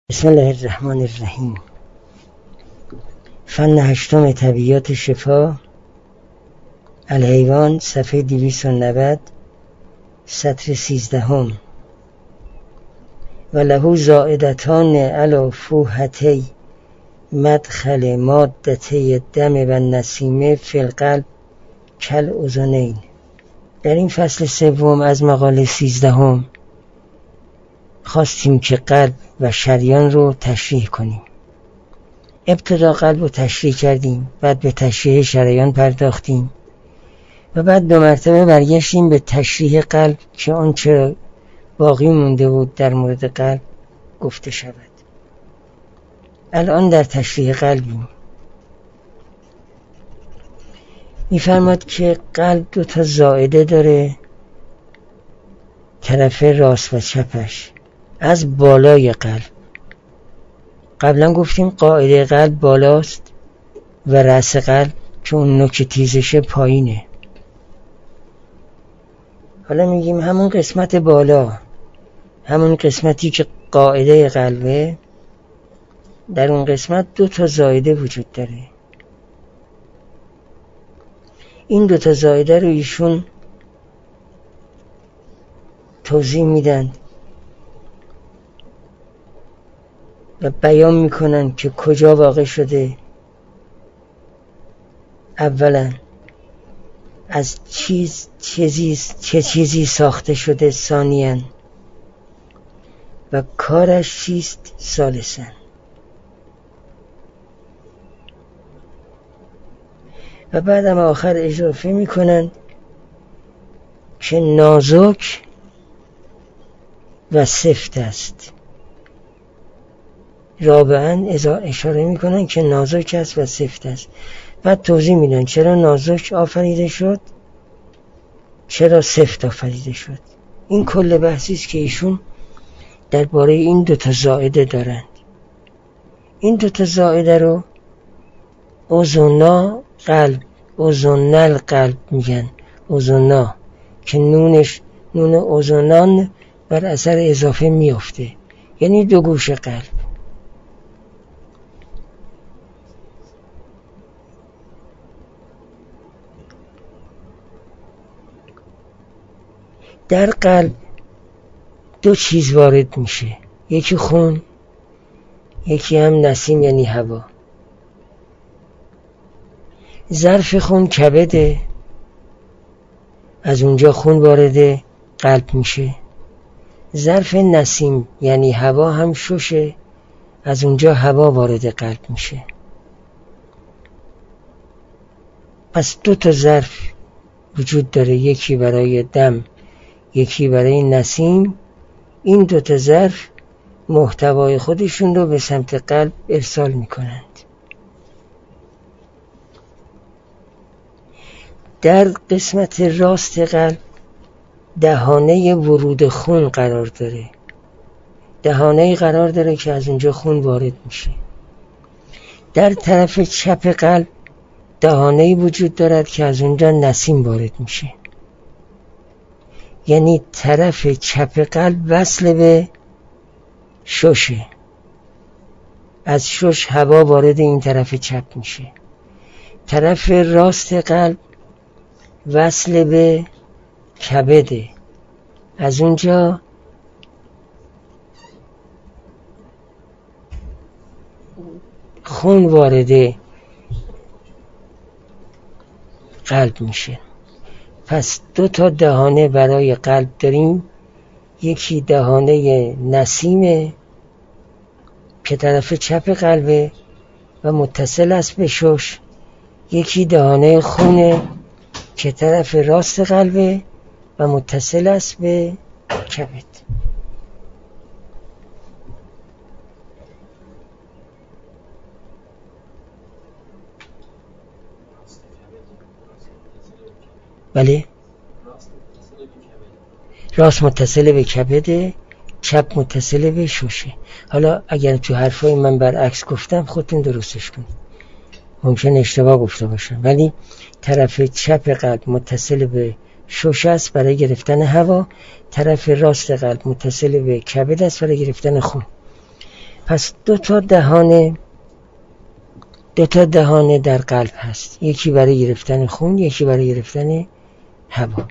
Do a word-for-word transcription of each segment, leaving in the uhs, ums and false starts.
بسم الله الرحمن الرحیم. فن هشتم طبیعیات شفا، الحیوان، صفحه دویست و نود، سطر سیزدهم. و له زائدتان علی فوحتی مدخل مادتی دم و نسیمه فی القلب کل اذنین. در این فصل سوم از مقاله سیزدهم خواستیم که قلب و شریان رو تشریح کنیم. ابتدا قلب رو تشریح کردیم، بعد به تشریح شریان پرداختیم و بعد دو مرتبه برگشتیم به تشریح قلب که آنچه باقی مونده بود در مورد قلب گفته شود. الان در تشریح قلبیم. می‌فرماد که قلب دو تا زائده داره، طرف راست و چپش. از بالای قلب، قبلا گفتیم قاعده قلب بالاست و رأس قلب که اون نوک تیزشه پایینه. حالا میگیم همون قسمت بالا، همون قسمتی که قاعده قلبه، در اون قسمت دو تا زائده وجود داره. این دو تا زائده رو ایشون توضیح میدن و بیان میکنن که کجا واقع شده. اولا از چیز چیزی چه چیزی ساخته شده، ثانیاً و کارش چیست، ثالثاً. و بعدم آخر اضافه میکنن که نازک و سفت است. رابعاً اشاره میکنن که نازک است و سفت است. بعد توضیح میدن چرا نازک آفریده شد، چرا سفت آفریده شد. این کل بحثی است که ایشون درباره این دو تا زائده دارند. این دو تا زائده رو اوزونا قلب، اوزونال قلب میگن. اوزونا که نونش نون اوزونان بر اثر اضافه میافته، یعنی دو گوش قلب. در قلب دو چیز وارد میشه، یکی خون، یکی هم نسیم یعنی هوا. ظرف خون کبده، از اونجا خون وارد قلب میشه. ظرف نسیم یعنی هوا هم ششه، از اونجا هوا وارد قلب میشه. پس دو تا ظرف وجود داره، یکی برای دم، یکی برای نسیم. این دو تا ظرف محتوای خودشون رو به سمت قلب ارسال میکنند. در قسمت راست قلب دهانه ورود خون قرار داره. دهانه قرار داره که از اونجا خون وارد میشه. در طرف چپ قلب دهانه وجود دارد که از اونجا نسیم وارد میشه. یعنی طرف چپ قلب وصل به ششه، از شش هوا وارد این طرف چپ میشه. طرف راست قلب وصل به کبده، از اونجا خون وارد قلب میشه. پس دو تا دهانه برای قلب داریم، یکی دهانه نسیمه که طرف چپ قلبه و متصل است به شش، یکی دهانه خونه که طرف راست قلبه و متصل است به کبد. بله، راست متصل به کبده، چپ متصل به ششه. حالا اگر تو حرفای من برعکس گفتم خودتون درستش کنید، ممکن اشتباه گفته باشم، ولی طرف چپ قلب متصل به شش است برای گرفتن هوا، طرف راست قلب متصل به کبد است برای گرفتن خون. پس دو تا دهانه دو تا دهانه در قلب هست، یکی برای گرفتن خون، یکی برای گرفتن هوا.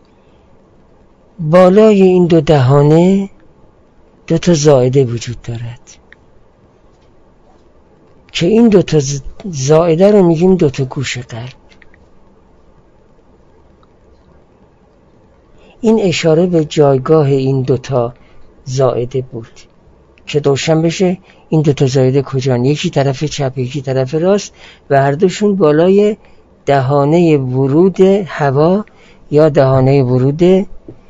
بالای این دو دهانه دو تا زائده وجود دارد که این دو تا زائده رو میگیم دو تا گوش قلب. این اشاره به جایگاه این دو تا زائده بود که روشن بشه این دو تا زائده کجان، یکی طرف چپ یکی طرف راست و هر دوشون بالای دهانه ورود هوا یا دهانه ورود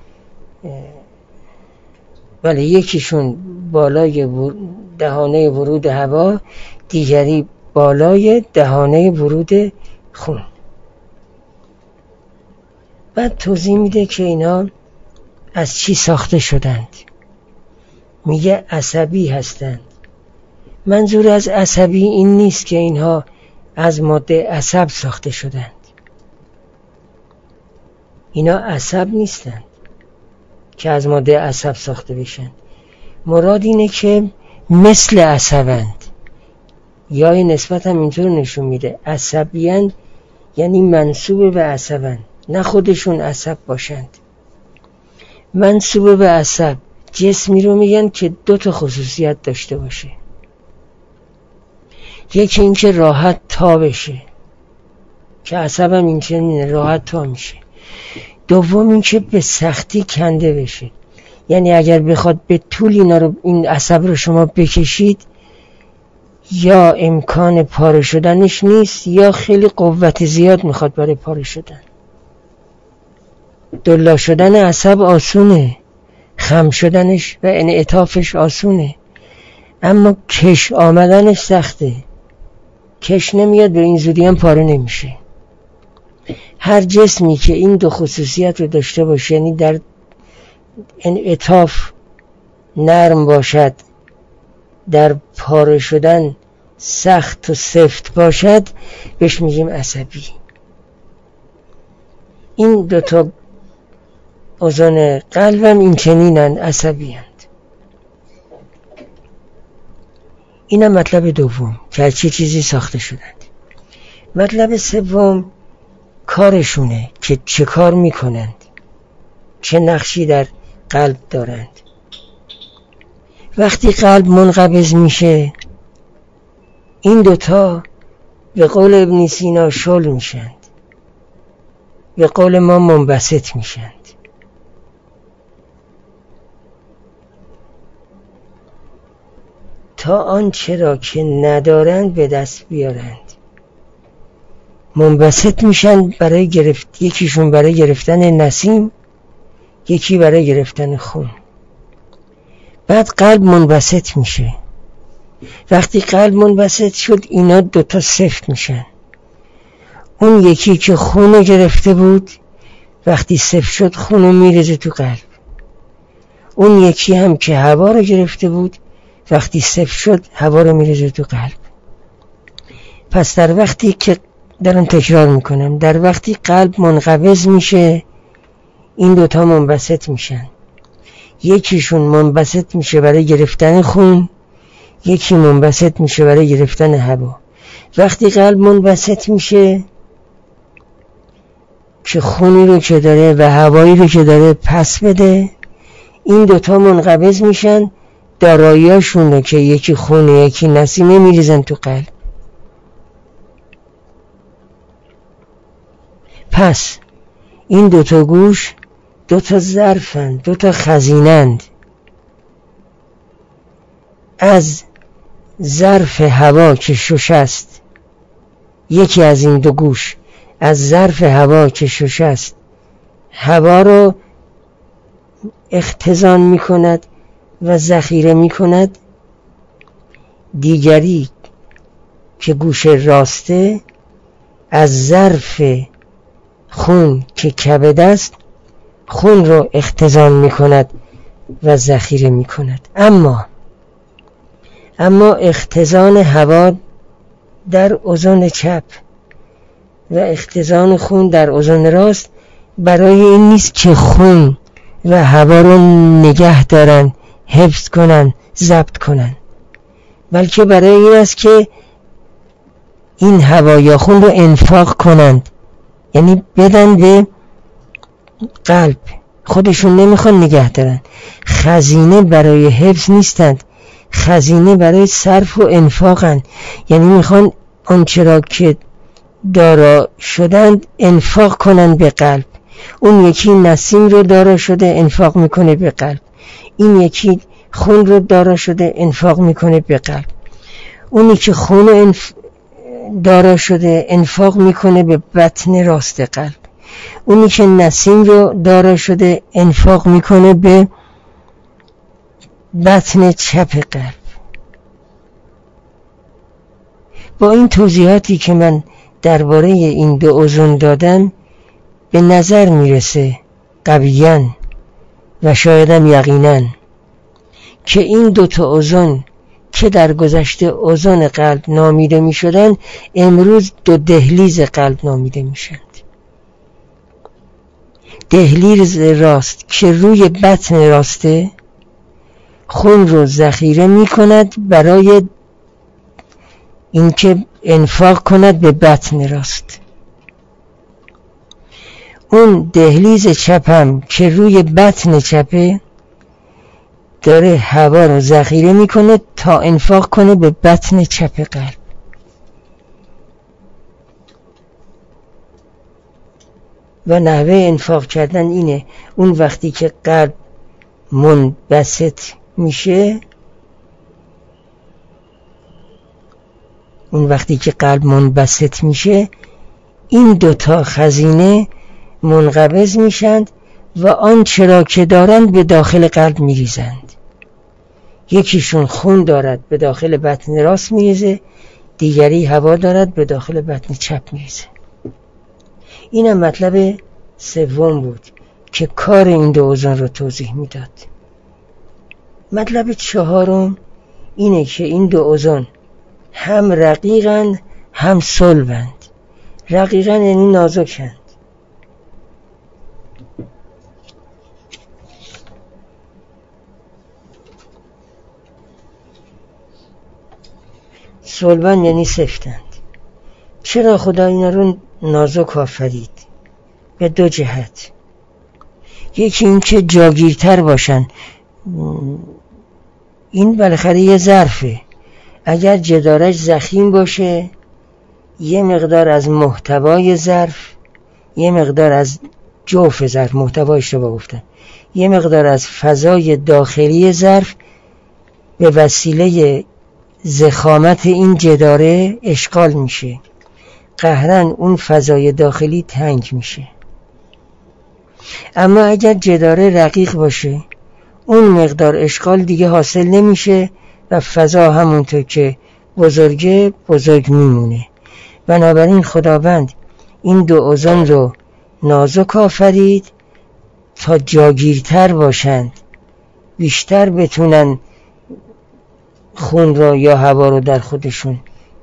ولی یکیشون بالای دهانه ورود هوا، دیگری بالای دهانه ورود خون. بعد توضیح میده که اینا از چی ساخته شدند. میگه عصبی هستند. منظور از عصبی این نیست که اینها از ماده عصب ساخته شدند. اینا عصب نیستند که از ماده عصب ساخته بشن. مراد اینه که مثل عصبند، یا این نسبت هم اینطور نشون میده عصبیند، یعنی منسوب به عصبند، نه خودشون عصب باشند. منسوب به عصب جسمی رو میگن که دو تا خصوصیت داشته باشه. یکی این که راحت تا بشه که عصب هم این چنینه، راحت تا میشه. دوم این که به سختی کنده بشه، یعنی اگر بخواد به طول اینا رو این عصب رو شما بکشید یا امکان پاره شدنش نیست یا خیلی قوت زیاد میخواد برای پاره شدن. دلا شدن عصب آسونه، خم شدنش و انعطافش آسونه، اما کش آمدنش سخته. کش نمیاد به این زودی هم پاره نمیشه. هر جسمی که این دو خصوصیت رو داشته باشه، یعنی در انعطاف نرم باشد، در پاره شدن سخت و سفت باشد، بهش میگیم عصبی. این دو تا اوزان قلبم این چنینن، عصبی هند. اینم مطلب دوم که چه چیزی ساخته شدند. مطلب سوم کارشونه که چه کار میکنند، چه نقشی در قلب دارند. وقتی قلب منقبض میشه این دوتا به قول ابن سینا شل میشند، به قول ما منبسط میشند. تا آنچه را که ندارند به دست بیارند. منبسط میشن برای گرفت، یکیشون برای گرفتن نسیم، یکی برای گرفتن خون. بعد قلب منبسط میشه. وقتی قلب منبسط شد اینا دوتا سفت میشن. اون یکی که خونو گرفته بود وقتی سفت شد خونو میرزه تو قلب. اون یکی هم که هوا رو گرفته بود وقتی سفت شد هوا رو میرزه تو قلب. پس در وقتی که دارم تکرار میکنم، در وقتی قلب منقبض میشه این دوتا منبسط میشن. یکیشون منبسط میشه برای گرفتن خون، یکی منبسط میشه برای گرفتن هوا. وقتی قلب منبسط میشه که خونی رو که داره و هوایی رو که داره پس بده، این دوتا منقبض میشن، داراییاشون رو که یکی خونه یکی نسیمه میریزن تو قلب. پس این دوتا گوش دوتا ظرفند، دوتا خزینند. از ظرف هوا که شش است، یکی از این دو گوش از ظرف هوا که شش است هوا رو اختزان می کند و ذخیره می کند. دیگری که گوش راسته از ظرف خون که کبد است خون رو اختزان می کند و ذخیره می کند. اما اما اختزان هوا در اذن چپ و اختزان خون در اذن راست برای این نیست که خون و هوا رو نگه دارن، حفظ کنن، ضبط کنن. بلکه برای این است که این هوای خون رو انفاق کنند، یعنی بدن به قلب. خودشون نمیخوان نگه دارن. خزینه برای حفظ نیستند، خزینه برای صرف و انفاقند. یعنی میخوان آنچه را که دارا شدند انفاق کنند به قلب. اون یکی نسیم رو دارا شده انفاق میکنه به قلب، این یکی خون رو دارا شده انفاق میکنه به قلب. اونی که خون انف... دارا شده انفاق میکنه به بطن راست قلب، اونی که نسیم رو دارا شده انفاق میکنه به بطن چپ قلب. با این توضیحاتی که من درباره این دو عضو دادم به نظر میرسه قویاً و شایدم یقیناً که این دو تا عضو که در گذشته عضو قلب نامیده می شدن امروز دو دهلیز قلب نامیده می شند. دهلیز راست که روی بطن راسته خون رو ذخیره می کند برای اینکه انفاق کند به بطن راست. اون دهلیز چپ هم که روی بطن چپه داره هوا رو ذخیره میکنه تا انفاق کنه به بطن چپ قلب. و نحوه انفاق کردن اینه، اون وقتی که قلب منبسط میشه اون وقتی که قلب منبسط میشه این دوتا خزینه منقبض میشند و آنچه را که دارند به داخل قلب میریزند. یکیشون خون دارد به داخل بطن راست میریزه، دیگری هوا دارد به داخل بطن چپ میریزه. اینم مطلب سوم بود که کار این دو عضو رو توضیح میداد. مطلب چهارم اینه که این دو عضو هم رقیقند هم صلبند. رقیقند یعنی نازکند، صلبند یعنی سفتند. چرا خدا اینا رو نازک آفرید؟ به دو جهت. یکی این که جاگیرتر باشن. این بالاخره یه ظرفه، اگر جدارش ضخیم باشه یه مقدار از محتوای ظرف، یه مقدار از جوف ظرف، محتوای اشتباه گفتم، یه مقدار از فضای داخلی ظرف به وسیله ضخامت این جداره اشغال میشه، قهرن اون فضای داخلی تنگ میشه. اما اگر جداره رقیق باشه اون مقدار اشغال دیگه حاصل نمیشه و فضا همونطور که بزرگه بزرگ میمونه. بنابراین خداوند این دو عضو رو نازک آفرید تا جاگیرتر باشند، بیشتر بتونن خون را یا هوا رو در خودشون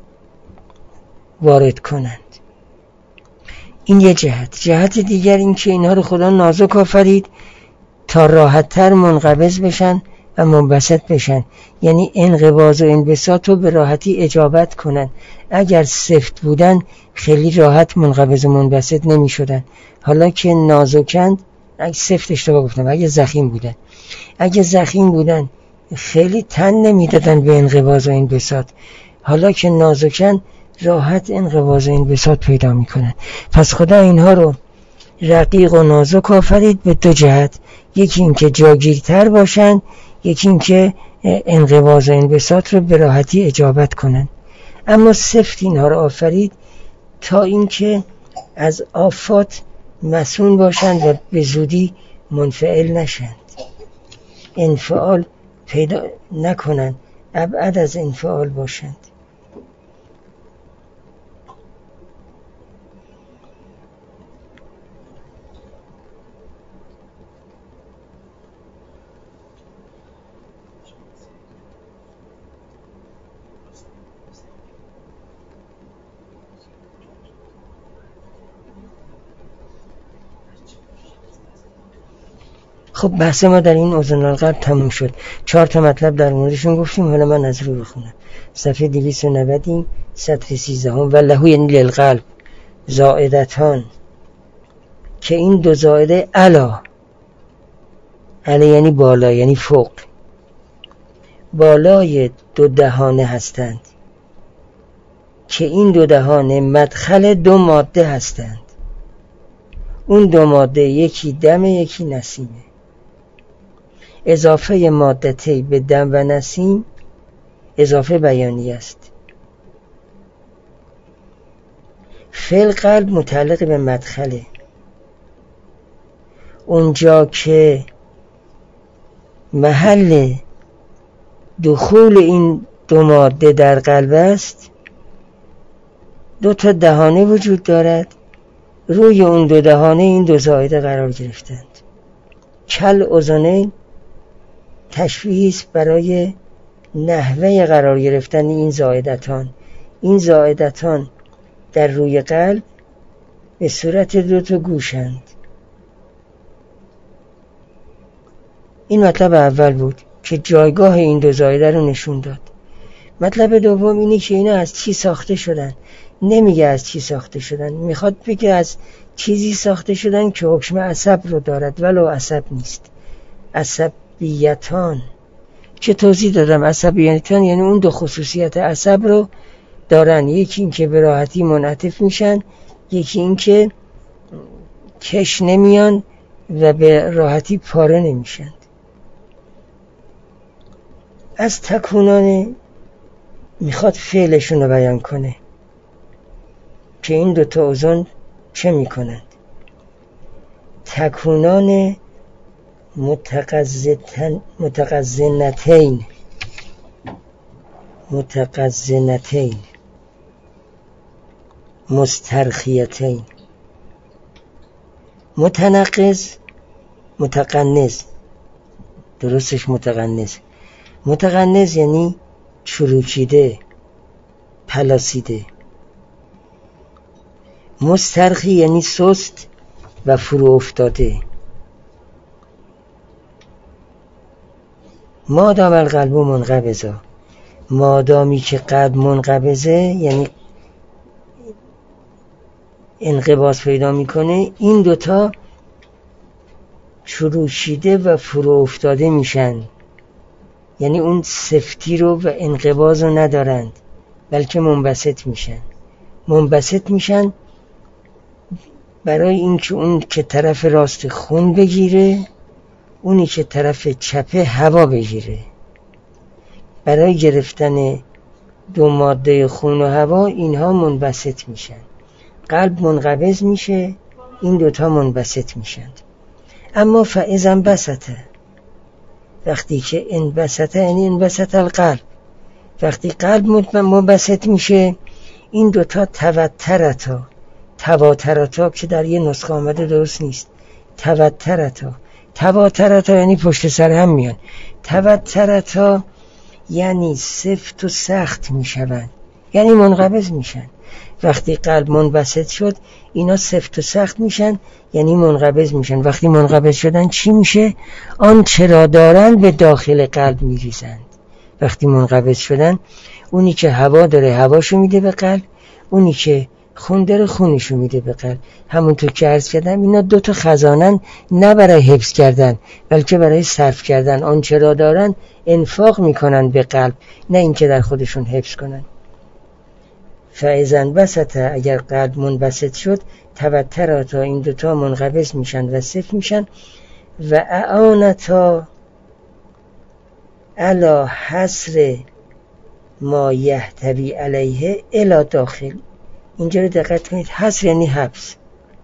وارد کنند. این یه جهت. جهت دیگر این که اینها رو خدا نازک آفرید تا راحت‌تر منقبض بشن و منبسط بشن، یعنی انقباض و انبساط رو به راحتی اجابت کنن. اگر سفت بودن خیلی راحت منقبض و منبسط نمی شدن. حالا که نازکند، اگه سفت اشتباه گفتم، اگه ضخیم بودن اگه ضخیم بودن خیلی تن نمی دادن به انقباض و انبساط. حالا که نازکند راحت انقباض و انبساط پیدا می کنن. پس خدا اینها رو رقیق و نازک آفرید به دو جهت. یکی این که جاگیرتر باشن، یکی این که انقباض و انبساط رو به راحتی اجابت کنن. اما سفت اینها رو آفرید تا اینکه از آفات مسئول باشند و به زودی منفعل نشند، انفعال پیدا نکنند، ابعد از انفعال باشند. خب بحث ما در این اذن القلب تموم شد. چهار تا مطلب در موردشون گفتیم، حالا من از رو بخونم. صفحه دویست و نود سطر سیزده هم و لهو یعنی للقلب زائدتان، که این دو زائده علا، علا یعنی بالا، یعنی فوق، بالای دو دهانه هستند، که این دو دهانه مدخل دو ماده هستند. اون دو ماده یکی دم یکی نسیمه. اضافه مادتی به دم و نسیم اضافه بیانی است. فعل قلب متعلق به مدخله، اونجا که محل دخول این دو ماده در قلب است دو تا دهانه وجود دارد، روی اون دو دهانه این دو زائده قرار گرفتند. کل اذنین تشبیه است برای نحوه قرار گرفتن این زائدتان. این زائدتان در روی قلب به صورت دو تا گوشند. این مطلب اول بود که جایگاه این دو زائده رو نشون داد. مطلب دوم اینی که اینا از چی ساخته شدن. نمیگه از چی ساخته شدن، میخواد بگه از چیزی ساخته شدن که حکم عصب رو دارد ولو عصب نیست. عصبیتان که توضیح دادم، عصبیتان یعنی اون دو خصوصیت عصب رو دارن، یکی این که به راحتی منعطف میشن، یکی این که کش نمیان و به راحتی پاره نمیشن. از تکونان میخواد فعلشون رو بیان کنه که این دوتا اذن چه میکنند. تکونان متقزنتین متقزنتین مسترخیتین. متنقض متقنز، درستش متقنز. متقنز یعنی چروکیده، پلاسیده. مسترخی یعنی سست و فرو افتاده. مادام القلب منقبضه، مادامی که قلب منقبضه یعنی انقباض پیدا میکنه، این دوتا چروکیده و فرو افتاده میشن، یعنی اون سفتی رو و انقباض رو ندارند بلکه منبسط میشن. منبسط میشن برای اینکه اون که طرف راست خون بگیره، اونی که طرف چپه هوا بگیره. برای گرفتن دو ماده خون و هوا اینها منبسط میشن. قلب منقبض میشه، این دوتا منبسط میشن. اما فاذا انبسطه، وقتی که انبسطه یعنی انبسط القلب، وقتی قلب منبسط میشه این دوتا توترتا، تواترتا که در یه نسخه آمده درست نیست، توترتا تواترتا یعنی پشت سر هم میان. توترتا یعنی سفت و سخت میشوند، یعنی منقبض میشن. وقتی قلب منبسط شد اینا سفت و سخت میشن، یعنی منقبض میشن. وقتی منقبض شدن چی میشه؟ آنچه را دارن به داخل قلب میریزند. وقتی منقبض شدن اونی که هوا داره هواشو میده به قلب، اونی که خون داره خونشو میده به قلب. همونطور که عرض کردم اینا دو تا خزانن، نه برای حفظ کردن بلکه برای صرف کردن. آنچه را دارن انفاق میکنن به قلب، نه اینکه در خودشون حفظ کنن. فاذا انبسط، اگر قلب منبسط شد، توترتا این دوتا منقبض میشن و صفر میشن. و اعانتا علی حصر ما یحتوی علیه الی داخل. اینجا رو دقت کنید، حصر یعنی حبس.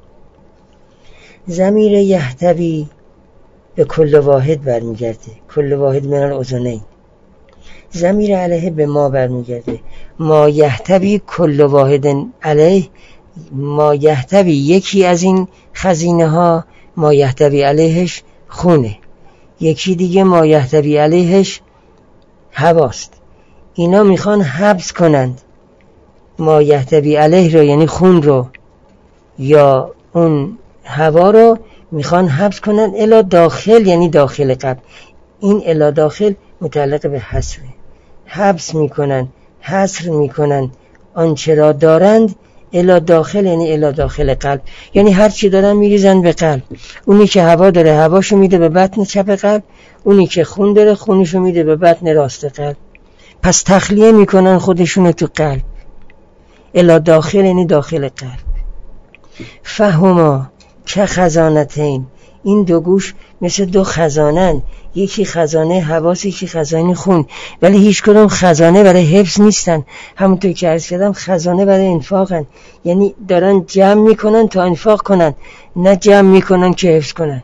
ضمیر یحتوی به کل واحد برمیگرده، کل واحد من الاذنین. ضمیر علیه به ما برمیگرده. ما یحتوی کل واحد علیه، ما یحتوی یکی از این خزینه ها، ما یحتوی علیهش خونه، یکی دیگه ما یحتوی علیهش هواست. اینا میخوان حبس کنند ما یحتوی علیه رو، یعنی خون رو یا اون هوا رو، میخوان حبس کنن الا داخل، یعنی داخل قلب. این الا داخل متعلق به حصره. حبس میکنن، حصر میکنن آنچه را دارند الا داخل، یعنی الا داخل قلب، یعنی هر چی دارن میریزن به قلب. اونی که هوا داره هواشو میده به بطن چپ قلب، اونی که خون داره خونشو میده به بطن راست قلب. پس تخلیه میکنن خودشونو تو قلب. الا داخل یعنی داخل قلب. فهما که خزانتین، این دو گوش مثل دو خزانن، یکی خزانه حواس، یکی خزانه خون، ولی هیچ کدوم خزانه برای حفظ نیستن. همونطور که عرض کردم خزانه برای انفاقن، یعنی دارن جمع میکنن تا انفاق کنن، نه جمع میکنن که حفظ کنن.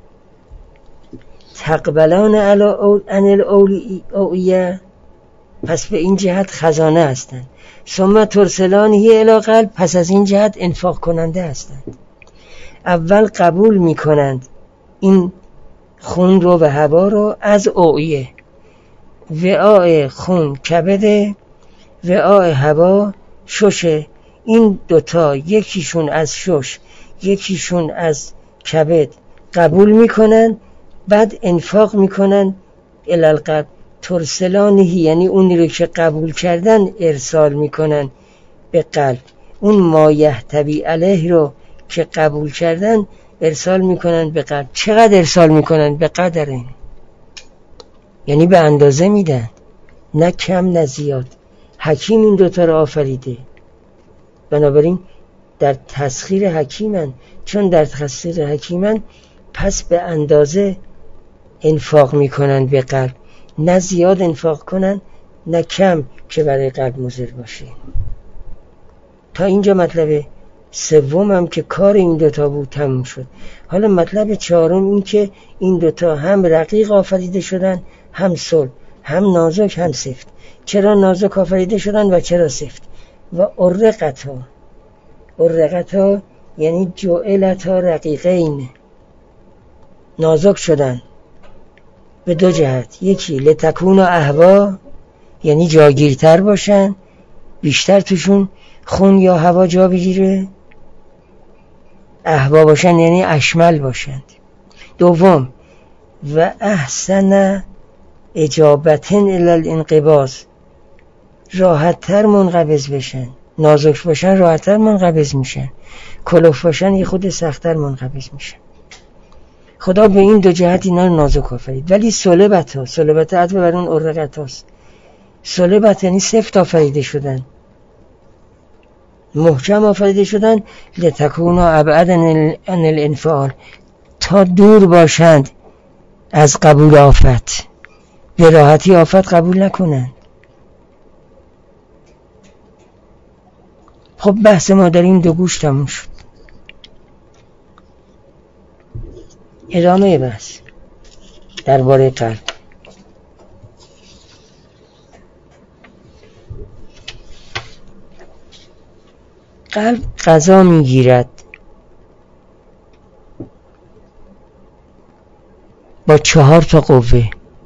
تقبلان علی ان الاولیه، پس به این جهت خزانه هستند. ثم ترسلانه الی قلب، پس از این جهت انفاق کننده هستند. اول قبول میکنند این خون رو و هوا رو از اوعیه. وعای خون کبده، وعای هوا ششه. این دوتا یکیشون از شش یکیشون از کبد قبول میکنن، بعد انفاق میکنن الی القلب. ترسلانه یعنی اونی رو که قبول کردن ارسال میکنن به قلب. اون ما یحتوی علیه رو که قبول کردن ارسال میکنن به قلب. چقدر ارسال میکنن؟ به قدر این، یعنی به اندازه میدن، نه کم نه زیاد. حکیم این دوتا رو آفریده، بنابراین در تسخیر حکیمن. چون در تسخیر حکیمن پس به اندازه انفاق میکنن به قلب، نه زیاد انفاق کنن نه کم که برای قلب مضر باشه. تا اینجا مطلب سوم هم که کار این دوتا بود تموم شد. حالا مطلب چهارم این که این دوتا هم رقیق آفریده شدن، هم صلب، هم نازک هم سفت. چرا نازک آفریده شدن و چرا سفت؟ و ارقتا، ارقتا یعنی جعلتا رقیقین، نازک شدن به دو جهت. یکی لتکون و اهوا، یعنی جاگیرتر باشن، بیشتر توشون خون یا هوا جا بگیره. اهوا باشن یعنی اشمل باشند. دوم و احسن اجابتن الی الانقباض، راحت تر منقبض بشن. نازک باشن راحت تر منقبض میشن، کلوف باشن یه خود سخت‌تر منقبض میشن. خدا به این دو جهت اینا رو نازک آفرید. ولی صلبت ها، صلبت عطف بر اون ارقت هاست. صلبت یعنی سفت آفریده شدن، محکم آفریده شدن. لتکون ابعد عن الانفعال، تا دور باشند از قبول آفت، به راحتی آفت قبول نکنند. خب بحث ما در این دو گوش تموم شد. ادامه بحث درباره قلب. قلب غذا میگیرد با چهار تا قوه،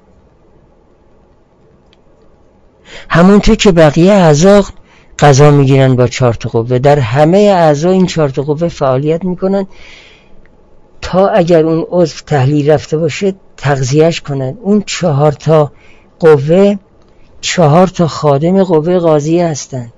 همونطور که بقیه اعضا غذا میگیرن با چهار تا قوه. در همه اعضا این چهار تا قوه فعالیت میکنن تا اگر اون عضو تحلیل رفته باشه تغذیهش کنن. اون چهار تا قوه چهار تا خادم قوه قاضیه هستند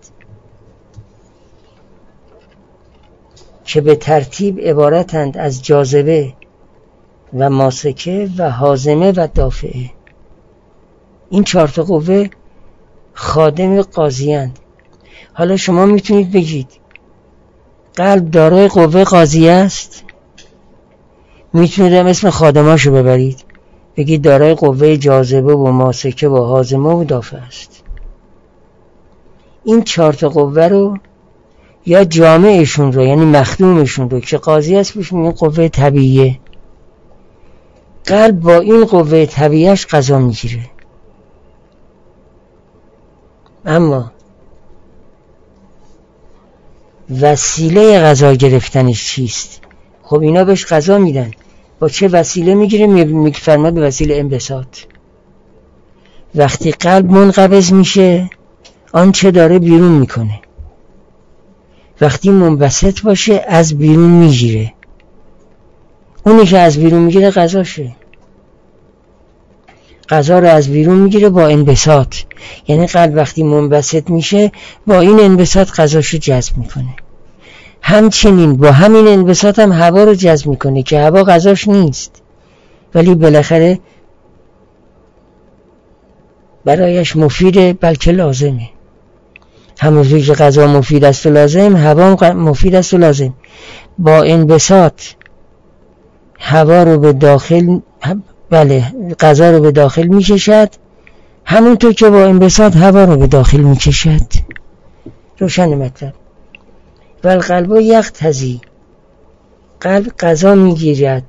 که به ترتیب عبارتند از جاذبه و ماسکه و هاضمه و دافعه. این چهار تا قوه خادم قاضیند. حالا شما میتونید بگید قلب دارای قوه قاضیه است، میتونید هم اسم خادماشو ببرید بگید دارای قوه جاذبه و ماسکه و هاضمه و دافعه است. این چهار تا قوه رو یا جامعشون رو یعنی مخدومشون رو که قاضی است بهش میگن قوه طبیعیه. قلب با این قوه طبیعیش غذا میگیره. اما وسیله غذا گرفتنش چیست؟ خب اینا بهش غذا میدن. با چه وسیله میگیره؟ میفرماد به وسیله انبساط. وقتی قلب منقبض میشه آنچه داره بیرون میکنه، وقتی منبسط باشه از بیرون میگیره. اونی که از بیرون میگیره غذاشه، غذا رو از بیرون میگیره با انبساط. یعنی قلب وقتی منبسط میشه با این انبساط غذاشو جذب میکنه. همچنین با همین انبساط هم هوا رو جذب میکنه که هوا غذاش نیست، ولی بالاخره برایش مفیده بلکه لازمه. همونجوری که غذا مفید است و لازم، هوا هم مفید است و لازم. با انبساط هوا رو به داخل، بله غذا رو به داخل میکشد، همونطور که با انبساط هوا رو به داخل میکشد. روشن مطلب. و القلب یقتضی، قلب غذا میگیرد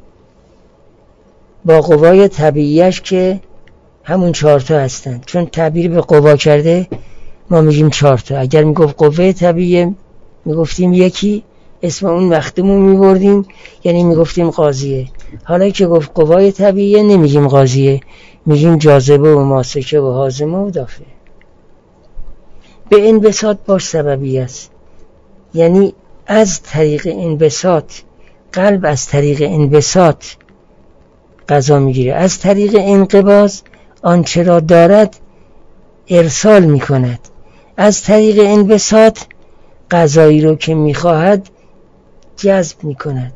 با قوای طبیعیش که همون چهارتا هستند. چون تعبیر به قوا کرده ما میگیم چهارتا. اگر میگفت قوه طبیعیه میگفتیم یکی، اسم اون مخدومو میبردیم، یعنی میگفتیم قاضیه. حالا که گفت قوای طبیعیه نمیگیم قاضیه، میگیم جاذبه و ماسکه و هاضمه و دافعه. به انبساط باش سببی است، یعنی از طریق انبساط، قلب از طریق انبساط غذا میگیره. از طریق انقباض آنچه را دارد ارسال میکند. از طریق انبساط غذایی رو که میخواهد جذب میکند.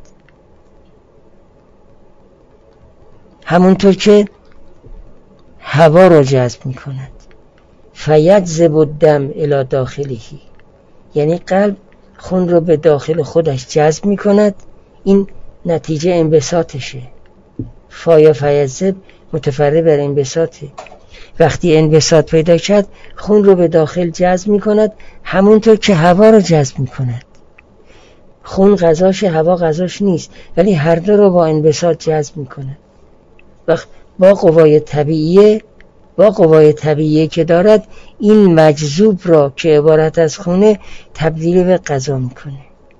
همونطور که هوا را جذب میکند. فیجذب الدم الی داخله، یعنی قلب خون رو به داخل خودش جذب میکند. این نتیجه انبساطشه. فایا فیجذب متفرع بر انبساطه. وقتی انبساط پیدا کرد خون رو به داخل جذب میکند، همونطور که هوا رو جذب میکند. خون غذاش، هوا غذاش نیست، ولی هر دو رو با انبساط جذب میکند. وقت با قوای طبیعیه با قوای طبیعیه که دارد این مجذوب را که عبارت از خونه تبدیل به غذا میکنه.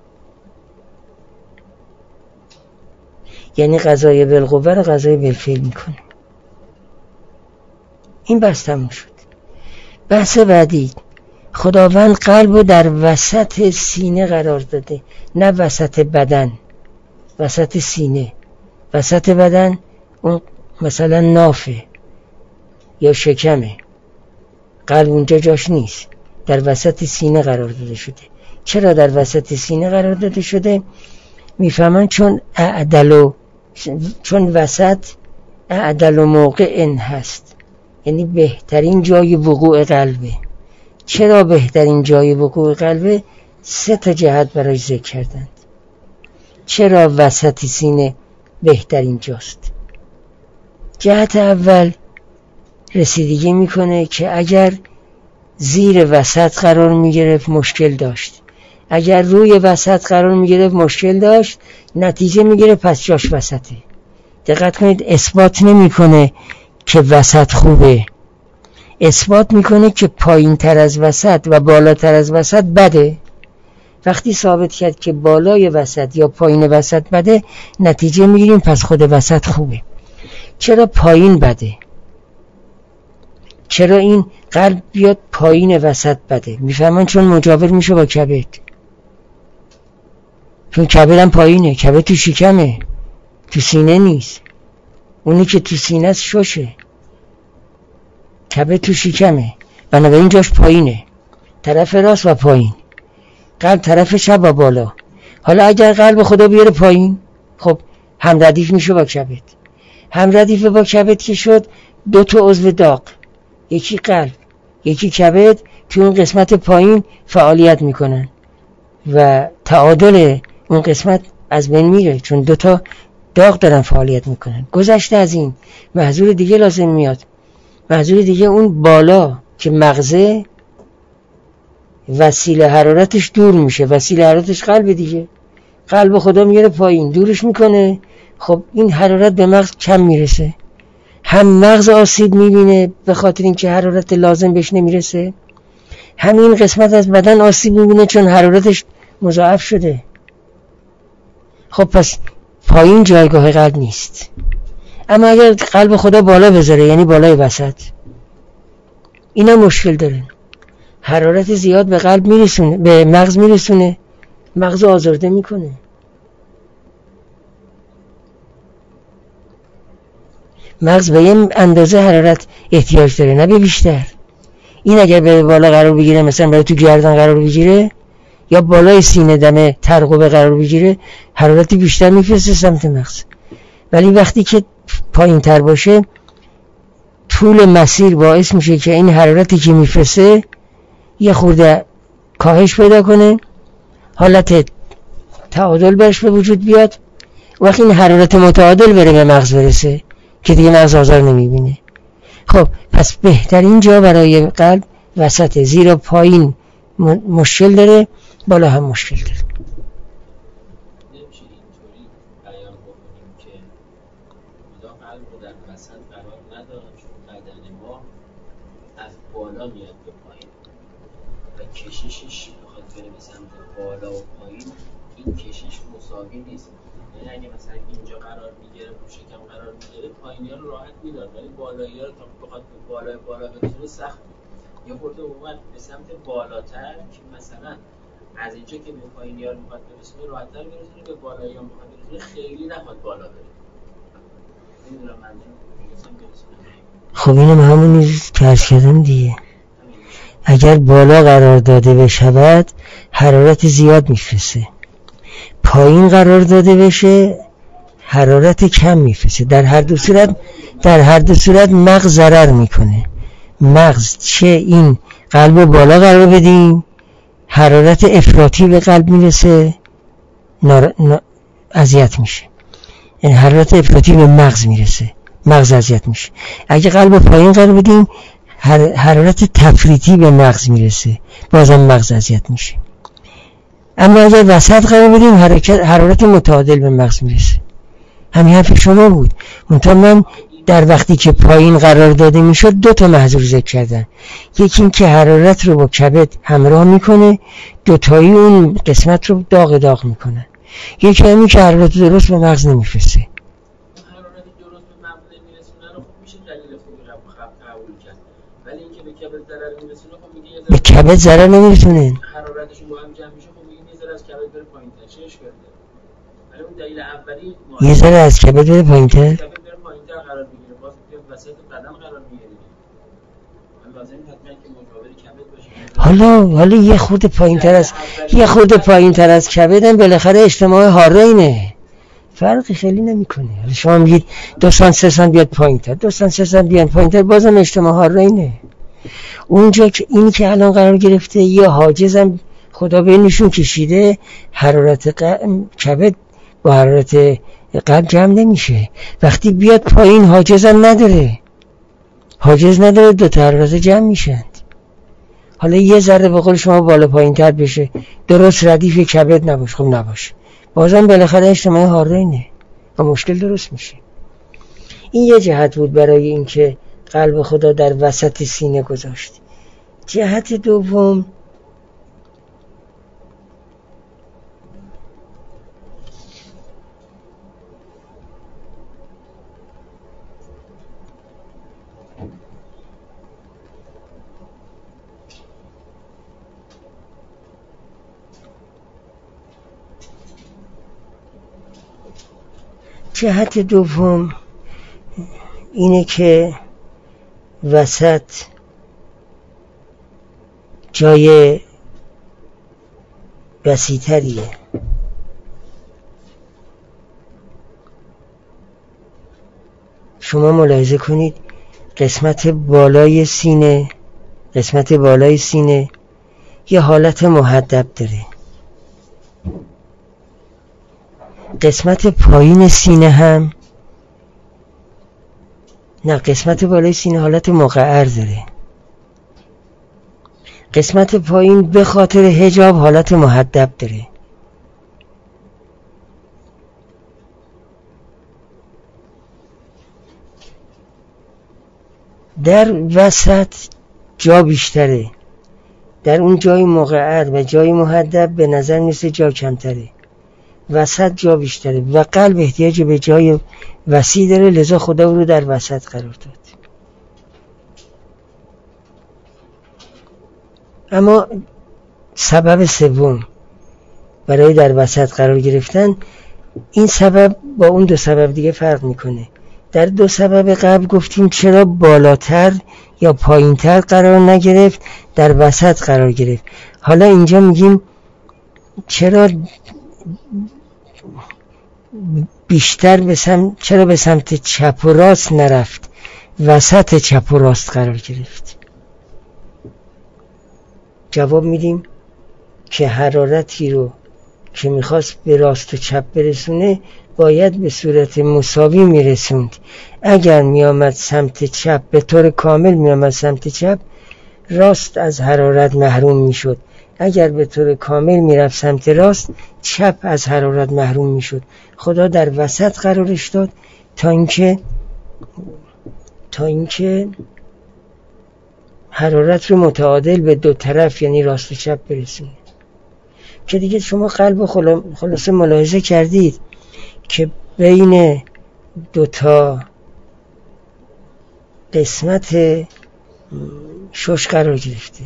یعنی غذای بالقوه رو غذای بالفعل میکنه. این بحث تموم شد. بحث بعدی، خداوند قلب رو در وسط سینه قرار داده، نه وسط بدن، وسط سینه. وسط بدن اون مثلا نافه یا شکمه، قلب اونجا جاش نیست، در وسط سینه قرار داده شده. چرا در وسط سینه قرار داده شده؟ میفهمن چون اعدل، چون وسط اعدل و موقع هست، یعنی بهترین جای وقوع قلبه. چرا بهترین جای وقوع قلبه؟ سه تا جهت برای ذکر کردند. چرا وسط سینه بهترین جاست؟ جهت اول رسیدگی میکنه که اگر زیر وسط قرار میگرفت مشکل داشت، اگر روی وسط قرار میگرفت مشکل داشت، نتیجه میگیره پس جاش وسطه. دقت کنید، اثبات نمیکنه که وسط خوبه، اثبات میکنه که پایین تر از وسط و بالاتر از وسط بده. وقتی ثابت کرد که بالای وسط یا پایین وسط بده، نتیجه میگیریم پس خود وسط خوبه. چرا پایین بده؟ چرا این قلب بیاد پایین وسط بده؟ میفهمن چون مجاور میشه با کبد. چون کبد هم پایینه، کبد تو شکمه، تو سینه نیست. اونی که تو سینه است ششه، کبد تو شکمه، بنابراین جاش پایینه، طرف راست و پایین. قلب طرف چپ و بالا. حالا اگر قلب خدا بیاره پایین، خب هم ردیف میشه با کبد. هم ردیف با کبد که شد، دو تا عضو داغ، یکی قلب یکی کبد، تو اون قسمت پایین فعالیت میکنن و تعادل اون قسمت از بین میره، چون دو تا داغ دارن فعالیت میکنن. گذشته از این محضور دیگه لازم میاد. محضور دیگه اون بالا که مغزه، وسیله حرارتش دور میشه، وسیله حرارتش قلب دیگه. قلب خدا میاره پایین، دورش میکنه، خب این حرارت به مغز کم میرسه. هم مغز آسیب میبینه به خاطر اینکه حرارت لازم بهش نمیرسه، همین قسمت از بدن آسیب میبینه چون حرارتش مضاعف شده. خب پس پایین جایگاه قلب نیست. اما اگر قلب خدا بالا بذاره، یعنی بالای وسط، اینا مشکل داره. حرارت زیاد به قلب میرسونه، به مغز میرسونه، مغز آزرده میکنه. مغز به یه اندازه حرارت احتیاج داره، نه به بیشتر. این اگر به بالا قرار بگیره، مثلا برای تو گردن قرار بگیره یا بالای سینه دم ترقوه قرار بگیره، حرارت بیشتر میفرسته سمت مغز. ولی وقتی که پایین تر باشه، طول مسیر باعث میشه که این حرارتی که میفرسته یه خورده کاهش پیدا کنه، حالت تعادل برش به وجود بیاد. وقتی این حرارت متعادل بره به مغز برسه که دیگه مغز آزار نمیبینه. خب پس بهترین جا برای قلب وسط، زیرا پایین مشکل داره، بالا هم مشکل داره. نمیشه اینطوری بیان بکنیم که خدا قلب رو در وسط قرار نداره، چون بدن ما از بالا میاد به پایین و کششش بخواد بره به سمت بالا و پایین، این کشش مساوی نیست. یعنی اگه مثلا اینجا قرار میگیره، رو شکم قرار میگیره، پایینی ها رو راحت میداد، ولی بالایی ها رو تا بخواد به بالا بالا برسونه سخت بود. یه خورده اومد به سمت بالاتر که مثلا از اینجا که به پایینی ها رو میخواد برسونه راحت‌تر برسونه، به بالایی ها میخواد برسونه خیلی نخواد بالا بره. نمیدونم منظورم برسونه. خب اینم همونی که عرض کردم دیگه. اگر بالا قرار داده بشود حرارت زیاد میفرسته، پایین قرار داده بشه حرارت کم میفرسته. در هر دو صورت در هر دو صورت مغز ضرر میکنه. مغز چه این قلب بالا قرار بدیم، حرارت افراطی به قلب میرسه، نار... نا... اذیت میشه. این حرارت افراطی به مغز میرسه، مغز اذیت میشه. اگه قلب پایین قرار بدیم، حر... حرارت تفریطی به مغز میرسه، بازم مغز اذیت میشه. اما اگر وسط قرار بدیم، حرکت حرارت متعادل به مغز میرسه. همین حرف شما بود. منتها من در وقتی که پایین قرار داده میشد دو تا محظور ذکر کردم. یکی این که حرارت رو با کبد همراه میکنه، دوتایی اون قسمت رو داغ داغ میکنه. یکی همین که حرارت درست به مغز نمیفرسته. حرارت درست به مغز نمیرسونه رو خب میشه دلیل خوبی قبول کرد، ولی اینکه به کبد ضرر میرسونه خب میگه به کبد ضرر نمیرسونه. حرارتش با هم جمع میشه، خب میگه یه ذره از کبد بره پایین‌تر، چه اشکالی داره؟ ولی اون دلیل اولی یه ذره از کبد بره پایین‌تر، قرار بگیره، باز که وسط بدن قرار میگیره. من لازم حتما که مجاور کبد باشه. حالا حالا یه خورده پایین‌تر از یه خورده پایین‌تر از کبدم بالاخره اجتماع هارینه. فرقی خیلی نمیکنه. حالا شما میگید دو سانت سه سانت بیاد پایین‌تر، دو سانت سه سانت بیاد پایین‌تر، بازم اجتماع هارینه. اونجا که این که الان قرار گرفته یه حاجزم خدا بینشون کشیده، حرارت کبد با حرارت قلب جمع نمیشه. وقتی بیاد پایین حاجز هم نداره، حاجز نداره، دو تا حرارت جمع میشند. حالا یه ذره به قول شما بالا پایین تر بشه، درست ردیف کبد نباشه، خب نباشه، بازم بالاخره اجتماع هارینه و مشکل درست میشه. این یه جهت بود برای اینکه قلب خدا در وسط سینه گذاشت. جهت دوم جهت دوم اینه که وسط جای وسیع‌تریه. شما ملاحظه کنید قسمت بالای سینه قسمت بالای سینه یه حالت محدب داره، قسمت پایین سینه هم نه قسمت بالای سینه حالت مقعر داره، قسمت پایین به خاطر حجاب حالت محدب داره. در وسط جا بیشتره، در اون جای مقعر و جای محدب به نظر میسه جا کمتره. وسط جا بیشتره و قلب احتیاج به جای وسیع داره، لذا خدا او رو در وسط قرار داد. اما سبب سوم برای در وسط قرار گرفتن، این سبب با اون دو سبب دیگه فرق میکنه. در دو سبب قبل گفتیم چرا بالاتر یا پایینتر قرار نگرفت، در وسط قرار گرفت. حالا اینجا میگیم چرا بیشتر به سمت چرا به سمت چپ و راست نرفت، وسط چپ و راست قرار گرفت. جواب میدیم که حرارتی رو که میخواست به راست و چپ برسونه باید به صورت مساوی میرسوند. اگر میامد سمت چپ، به طور کامل میامد سمت چپ، راست از حرارت محروم میشد. اگر به طور کامل میرفت سمت راست، چپ از حرارت محروم میشد. خدا در وسط قرارش داد تا اینکه تا اینکه حرارت رو متعادل به دو طرف یعنی راست و چپ برسونه. که دیگه شما قلب و خلاصه ملاحظه کردید که بین دو تا قسمت شش قرار گرفته،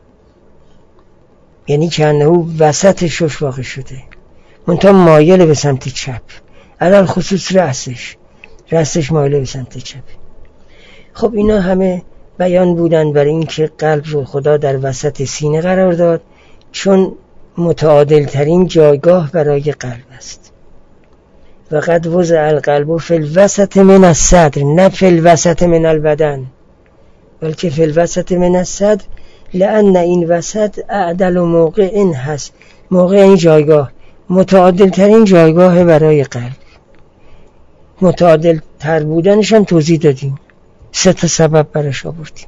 یعنی که انه وسط شش واقع شده، منتها مایل به سمت چپ، علل خصوص رأسش رأسش مایل به سمت چپ. خب اینا همه بیان بودن برای این که قلب رو خدا در وسط سینه قرار داد، چون متعادل ترین جایگاه برای قلب است. و قد وضع القلب فی الوسط من الصدر، نه فی الوسط من البدن، بلکه فی الوسط من الصدر، لأن این وسط اعدل و موقع این هست. موقع این جایگاه متعادل ترین جایگاه برای قلب. متعادل تر بودنش هم توضیح دادیم، سه تا سبب براش آوردیم.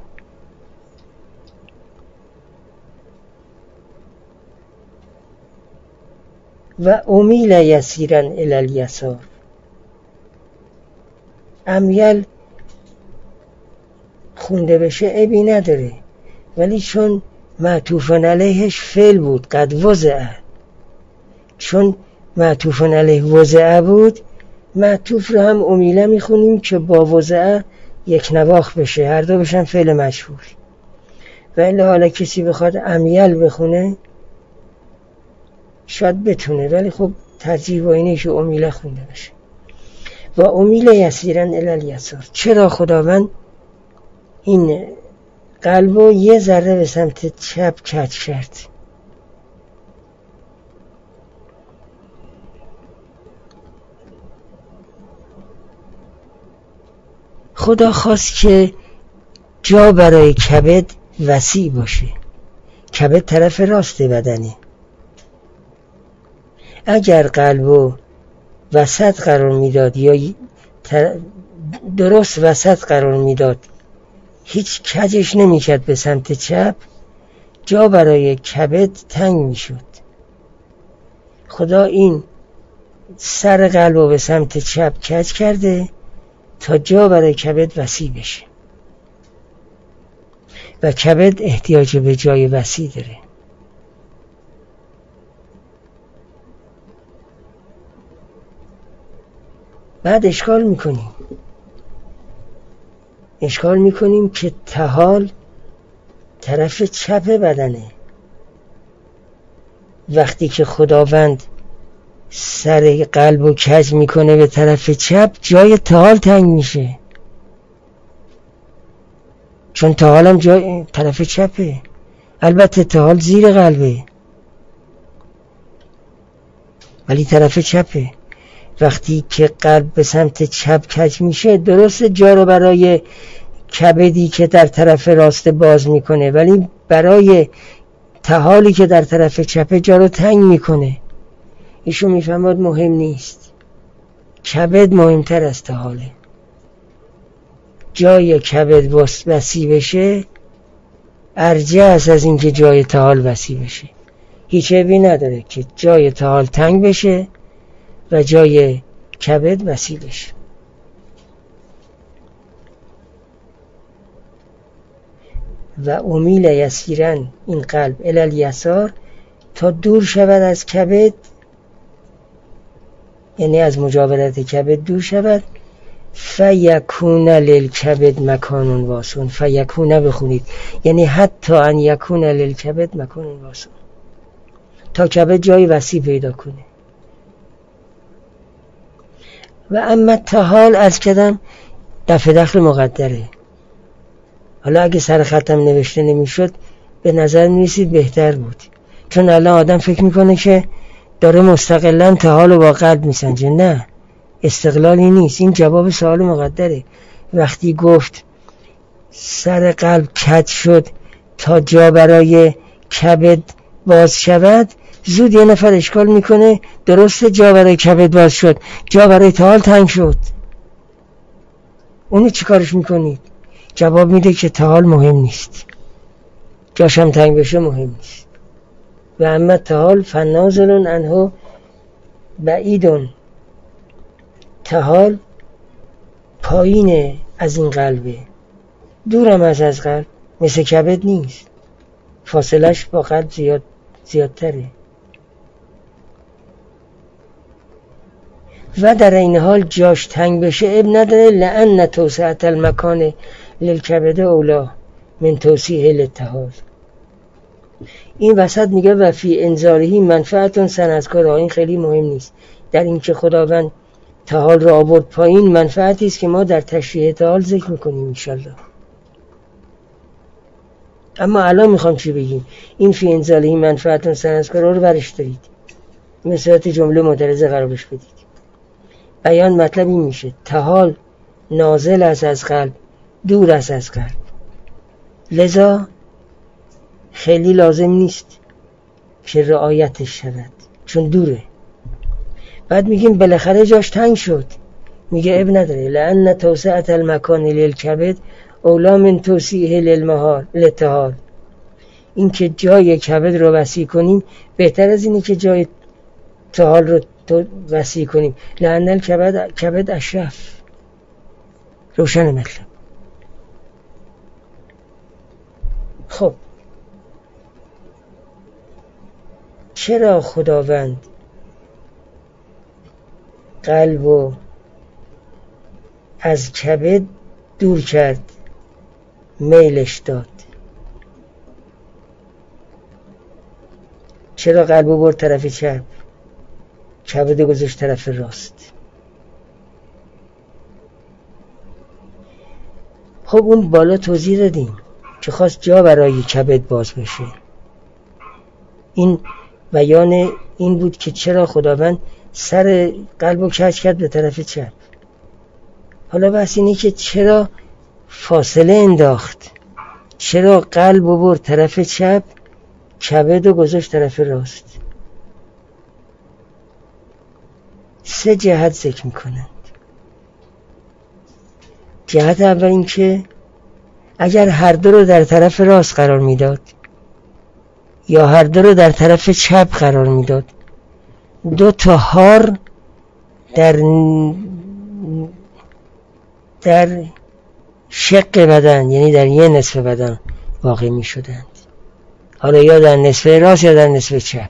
و امیل یسیرا الی الیسار، امیل خونده بشه عیبی نداره، ولی چون معطوفن علیهش فعل بود، قد وضع، چون معطوفن علیه وضع بود، معطوف رو هم امیله میخونیم که با وضع یک نواخ بشه، هر دو بشن فعل مجهول. ولی حالا کسی بخواد امیل بخونه شاید بتونه، ولی خب ترجیح با اینه که امیله خونده بشه. و امیل یسیرا الی الیسار، چرا خداوند این قلبو یه ذره به سمت چپ کج کرد؟ خدا خواست که جا برای کبد وسیع باشه. کبد طرف راست بدنه. اگر قلبو وسط قرار میداد یا درست وسط قرار میداد، هیچ کجش نمیکرد به سمت چپ، جا برای کبد تنگ میشد. خدا این سر قلبو به سمت چپ کج کرده تا جا برای کبد وسیع بشه. و کبد احتیاج به جای وسیع داره. بعد اشکال میکنیم اشکال میکنیم که طحال طرف چپ بدنه. وقتی که خداوند سر قلبو کج میکنه به طرف چپ، جای طحال تنگ میشه، چون طحال هم جای طرف چپه. البته طحال زیر قلبه ولی طرف چپه. وقتی که قلب به سمت چپ کج میشه، درست جا رو برای کبدی که در طرف راست باز میکنه، ولی برای طحالی که در طرف چپ جا رو تنگ میکنه. ایشون میفهمد مهم نیست، کبد مهمتر از طحاله. جای کبد وسیع بشه ارجح است از اینکه جای طحال وسیع بشه. هیچ عیبی نداره که جای طحال تنگ بشه و جای کبد وسیع بشه. و امیل یسیرا، این قلب الی الیسار، تا دور شود از کبد، یعنی از مجاورت کبد دور شود. فیکون للکبد مکان واسع، فیکون بخونید یعنی حتی ان یکون للکبد مکان واسع، تا کبد جای وسیع پیدا کنه. و اما تحال از کدم دفع دخل مقدره. حالا اگه سر ختم نوشته نمیشد به نظر میرسید بهتر بود، چون الان آدم فکر میکنه که داره مستقلا تحال و با قلب میسنجه. نه، استقلالی نیست، این جواب سوال مقدره. وقتی گفت سر قلب کج شد تا جا برای کبد باز شود، زود یه نفر اشکال میکنه درسته جا برای کبد باز شد، جا برای تحال تنگ شد، اونو چی کارش میکنید؟ جواب میده که تحال مهم نیست، جاشم تنگ بشه مهم نیست. و اما تحال فنازلون انهو بعیدون، تحال پایین از این قلبه، دورم از از قلب، مثل کبد نیست، فاصلش با قلب زیاد زیادتره. و در این حال جاش تنگ بشه اب نداره، لأن توسعة المکان للکبد اولا من توسیع للتحال. این وسط میگه و فی انزالهی منفعتون سنذکر، این خیلی مهم نیست. در این که خداوند تحال را آورد پایین منفعتی است که ما در تشریح تحال ذکر میکنیم انشالله. اما الان میخوام چی بگیم؟ این فی انزالهی منفعتون سنذکر رو برش دارید، این صورت جمله معترضه قرارش بدید. بیان مطلب این میشه تحال نازل است از قلب، دور است از قلب، لذا خیلی لازم نیست که رعایتش شود چون دوره. بعد میگیم بالاخره جاش تنگ شد، میگه اب نداره، لأن توسعة المکان للکبد اولا من توسیعه للمحال للتحال. این که جای کبد رو وسیع کنیم بهتر از اینه که جای تحال رو تو وسیع کنیم. لأن الکبد کبد اشرف. روشن مطلب. خب چرا خداوند قلب و از کبد دور کرد، میلش داد؟ چرا قلب رو برد طرف چپ، کبد گذاشت طرف راست؟ خب اون بالا توضیح دادیم که خواست جا برای کبد باز بشه. این بیان این بود که چرا خداوند سر قلب رو کج کرد به طرف چپ. حالا بحث اینه که چرا فاصله انداخت، چرا قلب رو برد طرف چپ، کبد رو گذاشت طرف راست. سه جهت ذکر میکنند. جهت اول این که اگر هر دو رو در طرف راست قرار میداد یا هر دو رو در طرف چپ قرار میداد، دو تا هار در در شق بدن، یعنی در یه نصف بدن واقع می شدند، حالا یا در نصف راست یا در نصف چپ.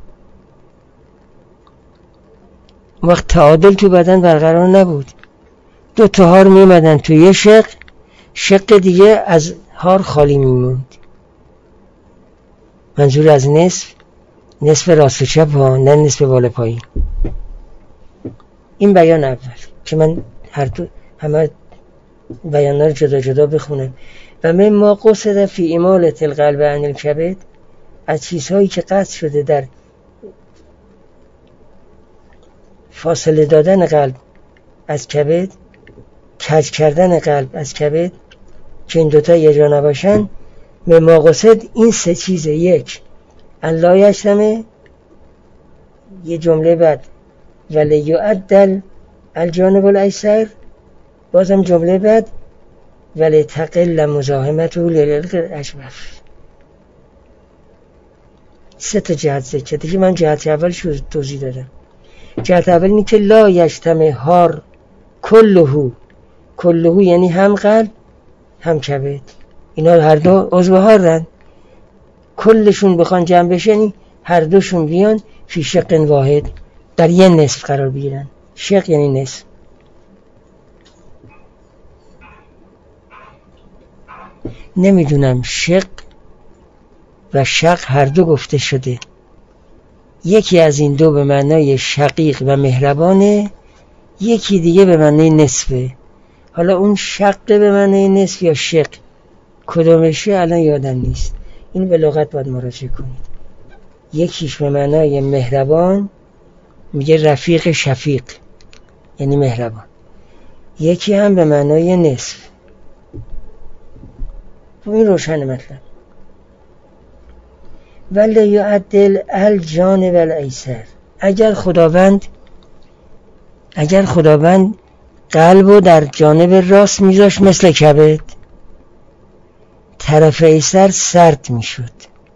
وقت تعادل تو بدن برقرار نبود، دو تا هار می اومدن تو یه شق، شق دیگه از هار خالی می موند. منظور از نصف نصف راست و چپ ها، نه نصف بالا پایین. این بیان اول که من هر دو همه بیان‌ها رو جدا جدا بخونم. و من ما قصد فی امالة القلب عن الکبد، از چیزهایی که قصد شده در فاصله دادن قلب از کبد، کج کردن قلب از کبد، که این دوتا یه جا نباشن. من ما قصد این سه چیزه: یک، الله یجتمع، یه جمله بعد ولی یعدل الجانب الایسر، بازم جمله بعد ولی تقل مزاحمته للاشرف. سه تا جهت ذکر دیگه. من جهت اولش رو توضیح دادم. جهت اول اینه که لا یجتمع هار کلهو، کلهو یعنی هم قلب هم کبد، اینا هر دو عضو هارن، کلشون بخوان جمع بشن هر دوشون بیان فی شق واحد، در یه نصف قرار بگیرن. شق یعنی نصف. نمیدونم شق و شق هر دو گفته شده، یکی از این دو به معنای شقیق و مهربانه، یکی دیگه به معنی نصفه. حالا اون شق به معنی نصف یا شق کدومشه الان یادم نیست، این به لغت باید مراجعه کنید. یکیش به معنای مهربان میگه رفیق شفیق یعنی مهربان، یکی هم به معنای نصف. این روشن مطلب. ولی یعدل الجانب الایسر، اگر خداوند اگر خداوند قلبو در جانب راست میذاشت مثل کبد، طرف ایسر سرد میشد.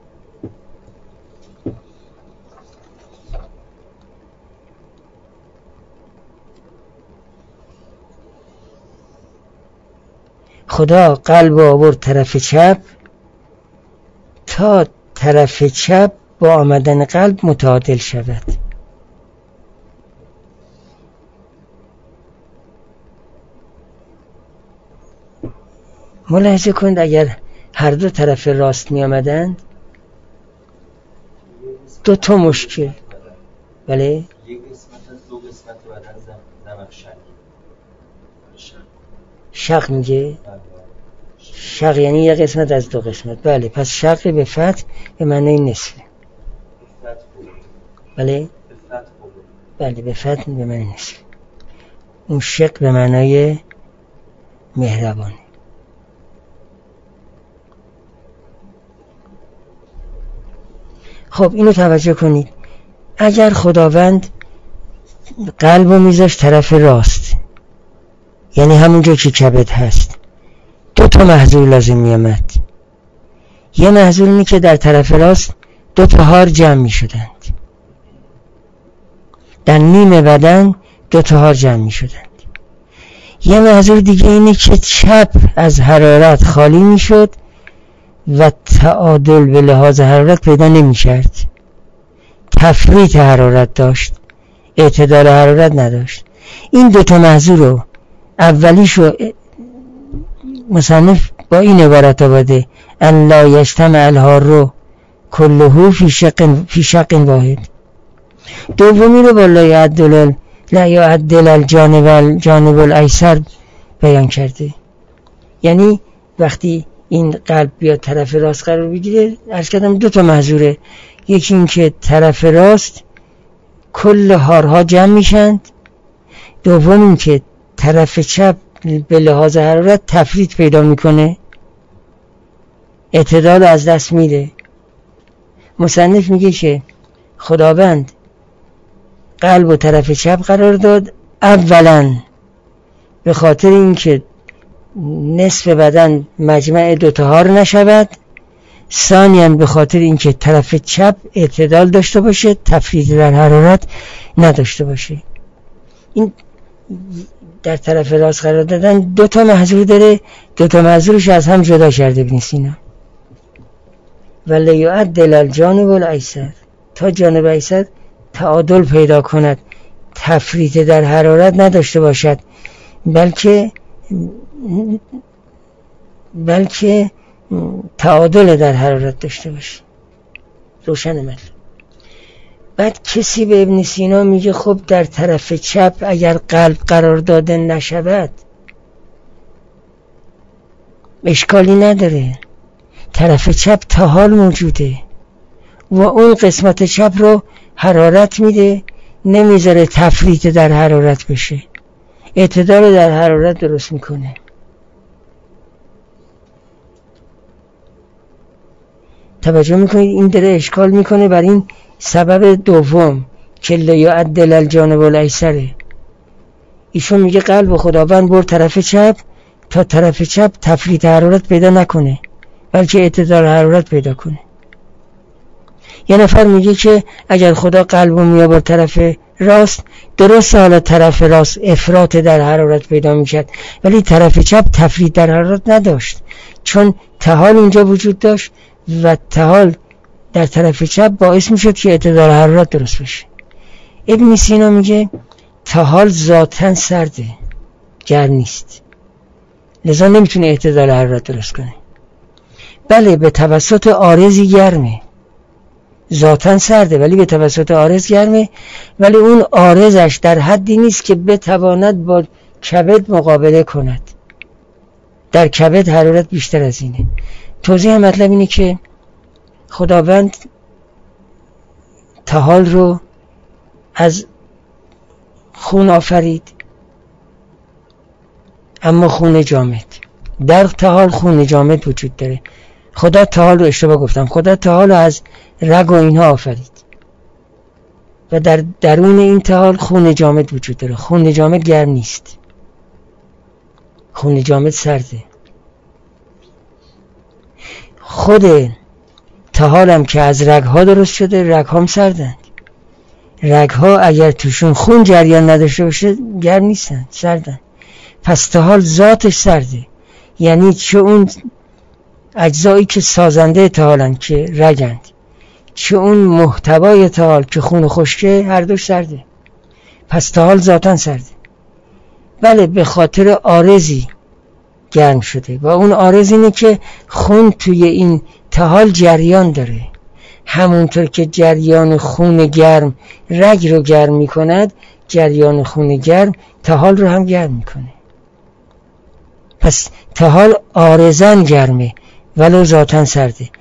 خدا قلب آورد طرف چپ تا طرف چپ با آمدن قلب متعادل شود. ملاحظه کنید اگر هر دو طرف راست می آمدند دو تا مشکل. بله یک قسمت از دو قسمت بدن زمخشق شق میگه، شق یعنی یک قسمت از دو قسمت. بله پس شق به فتح به معنی نصفه. بله بله به فتح به معنی نصفه. اون شق به معنی مهربانه. خب اینو توجه کنید، اگر خداوند قلبو میذاش طرف راست یعنی همونجا که کبد هست، دو تا محذور لازم میامد. یه محذور اینه که در طرف راست دو تا هار جمع میشدند، در نیم بدن دو تا هار جمع میشدند. یه محذور دیگه اینه که چپ از حرارت خالی میشد و تعادل به لحاظ حرارت پیدا نمی کرد. تفریط حرارت داشت، اعتدال حرارت نداشت. این دوتا محذور رو اولیشو مصنف با این عبارت آورده ان لا یجتمع الحار کله فی شق فی شق واحد. دومی رو با لا یعدل لا یعدل الجانب الجانب الایسر بیان کرده. یعنی وقتی این قلب بیاد طرف راست قرار بگیره، عرض کردم دو تا محذوره. یکی این که طرف راست کل هارها جمع میشند، دوم این که طرف چپ به لحاظ حرارت تفریط پیدا میکنه، اعتدال از دست میره. مصنف میگه که خداوند قلب و طرف چپ قرار داد، اولا به خاطر اینکه نصف بدن مجمع دوتا هار نشود، ثانیاً به خاطر اینکه طرف چپ اعتدال داشته باشه، تفریط در حرارت نداشته باشه. این در طرف راست قرار دادن دو تا محذور داره، دو تا محذورش از هم جدا کرده ابن سینا. ولی یعدل الجانب الایسر، تا جانب ایسر تعادل پیدا کند، تفریط در حرارت نداشته باشد، بلکه بلکه تعادل در حرارت داشته باشه. روشن مطلب. بعد کسی به ابن سینا میگه خب در طرف چپ اگر قلب قرار داده نشود اشکالی نداره، طرف چپ تا حال موجوده و اون قسمت چپ رو حرارت میده، نمیذاره تفریط در حرارت بشه، اعتدال در حرارت درست میکنه. توجه میکنید این داره اشکال میکنه بر این سبب دوم که لیعدل الجانب الایسره. ایشون میگه قلب خداوند برد طرف چپ تا طرف چپ تفریط حرارت پیدا نکنه بلکه اعتدال حرارت پیدا کنه. یه نفر میگه که اگر خدا قلبو میابرد طرف راست، درست حالا طرف راست افراط در حرارت پیدا میکرد ولی طرف چپ تفریط در حرارت نداشت، چون تحال اونجا وجود داشت و تحال در طرف چپ باعث میشد که اعتدال حرارت درست بشه. ابن سینا میگه تحال ذاتاً سرده، گرم نیست، لذا نمیتونه اعتدال حرارت درست کنه. بله به توسط عارضی گرمه ذاتاً سرده ولی به توسط عارض گرمه، ولی اون عارضش در حدی نیست که بتواند با کبد مقابله کند. در کبد حرارت بیشتر از اینه. توضیح مطلب اینه که خداوند طحال رو از خون آفرید، اما خون جامد. در طحال خون جامد وجود داره. خدا طحال رو اشتباه گفتم، خدا طحال رو از رگ و اینها آفرید و در درون این طحال خون جامد وجود داره. خون جامد گرم نیست، خون جامد سرده. خود طحال هم که از رگ ها درست شده، رگ هم سردند. رگ ها اگر توشون خون جریان نداشته باشه گرم نیستن، سردن. پس طحال ذاتش سرده، یعنی چه اون اجزایی که سازنده طحالن که رگند، چه اون محتوای طحال که خون خشکه، هر دوش سرده. پس طحال ذاتاً سرده. بله به خاطر عارضی گرم شده و اون عارض اینه که خون توی این طحال جریان داره. همونطور که جریان خون گرم رگ رو گرم می کند، جریان خون گرم طحال رو هم گرم می کنه. پس طحال عارضاً گرمه ولو ذاتاً سرده.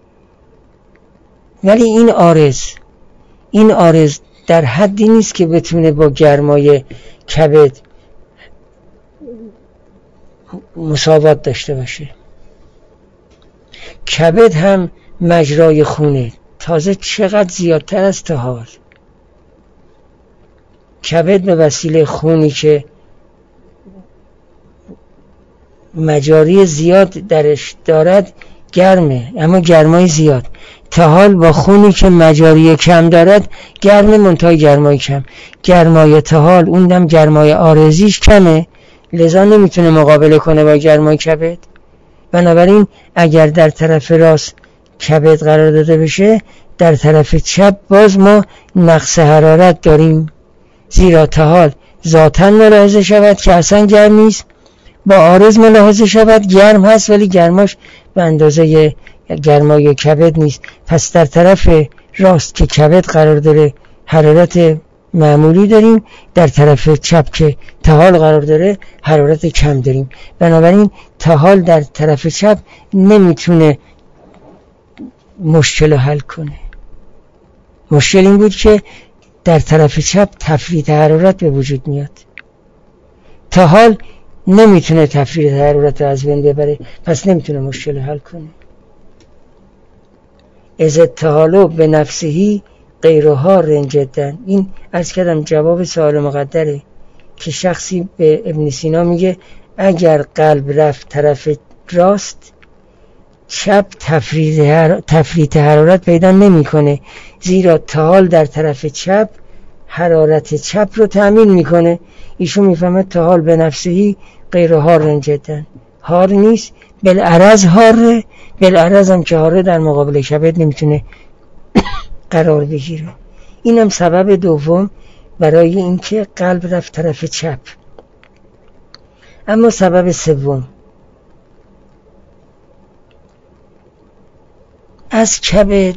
ولی این عارض این عارض در حدی نیست که بتونه با گرمای کبد مساوات داشته باشه. کبد هم مجرای خونه، تازه چقدر زیادتر از طحال. کبد به وسیله خونی که مجاری زیاد درش دارد گرمه، اما گرمای زیاد. طحال با خونی که مجاری کم دارد گرمه، منتهای گرمای کم. گرمای طحال اونم گرمای عارضیش کمه، لذا نمیتونه مقابله کنه با گرمای کبد. بنابراین اگر در طرف راست کبد قرار داده بشه، در طرف چپ باز ما نقص حرارت داریم، زیرا طحال ذاتاً ملاحظه شود که اصلا گرم نیست، با عارض ملاحظه شود گرم هست ولی گرماش به اندازه گرمای کبد نیست. پس در طرف راست که کبد قرار داره حرارت معمولی داریم، در طرف چپ که طحال قرار داره حرارت کم داریم. بنابراین طحال در طرف چپ نمیتونه مشکل حل کنه. مشکل این بود که در طرف چپ تفریط حرارت به وجود میاد. طحال نمیتونه تفریط حرارت رو از بین ببره، پس نمیتونه مشکل حل کنه. از الطحال به نفسهی غیرها رنجدن. این عرض کردم جواب سوال مقدره که شخصی به ابن سینا میگه اگر قلب رفت طرف راست، چپ تفریط حر... تفریط حرارت پیدا نمیکنه، زیرا طحال در طرف چپ حرارت چپ رو تأمین میکنه. ایشون میفهمه طحال به نفسهی غیرها رنجدن، هار نیست، بالعرض هاره. بالعرض هم که هاره در مقابل کبد نمیتونه قرار بگیره. اینم سبب دوم برای اینکه قلب رفت طرف چپ. اما سبب سوم، از کبد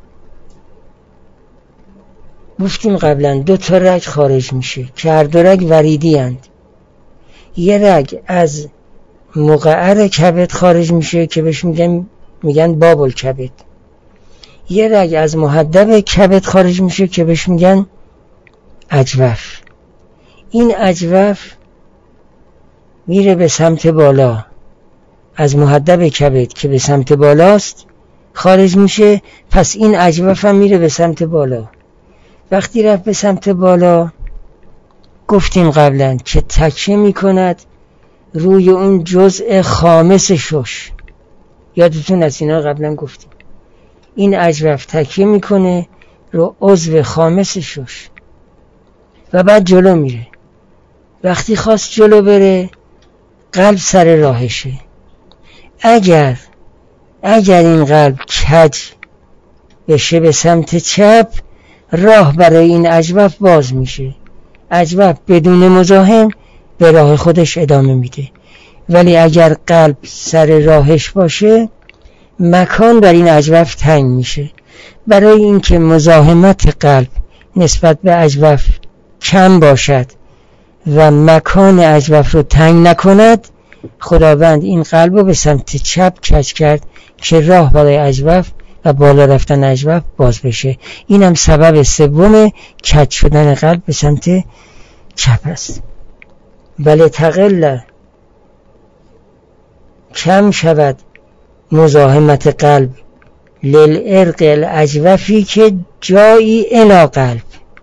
گفتیم قبلا دو تا رگ خارج میشه که هر دو رگ وریدی اند. یه رگ از مقعر کبد خارج میشه که بهش میگن میگن باب الکبد. یه رگ از محدب کبد خارج میشه که بهش میگن اجوف. این اجوف میره به سمت بالا، از محدب کبد که به سمت بالاست خارج میشه، پس این اجوف هم میره به سمت بالا. وقتی رفت به سمت بالا گفتیم قبلا که تکیه میکند روی اون جزء خامس شش. یادتون از اینا قبلا گفتیم. این اجوف تکیه میکنه رو عضو خامس شش و بعد جلو میره. وقتی خواست جلو بره قلب سر راهشه. اگر اگر این قلب کج بشه به سمت چپ، راه برای این اجوف باز میشه. اجوف بدون مزاحم به راه خودش ادامه میده. ولی اگر قلب سر راهش باشه، مکان بر این اجوف تنگ میشه. برای اینکه مزاحمت قلب نسبت به اجوف کم باشد و مکان اجوف رو تنگ نکند، خداوند این قلب رو به سمت چپ کج کرد که راه برای اجوف و بالا رفتن اجوف باز بشه. این هم سبب سوم کج شدن قلب به سمت چپ است. بله تقل کم شود مزاحمت قلب للعرق الاجوفی که جایی الی قلب،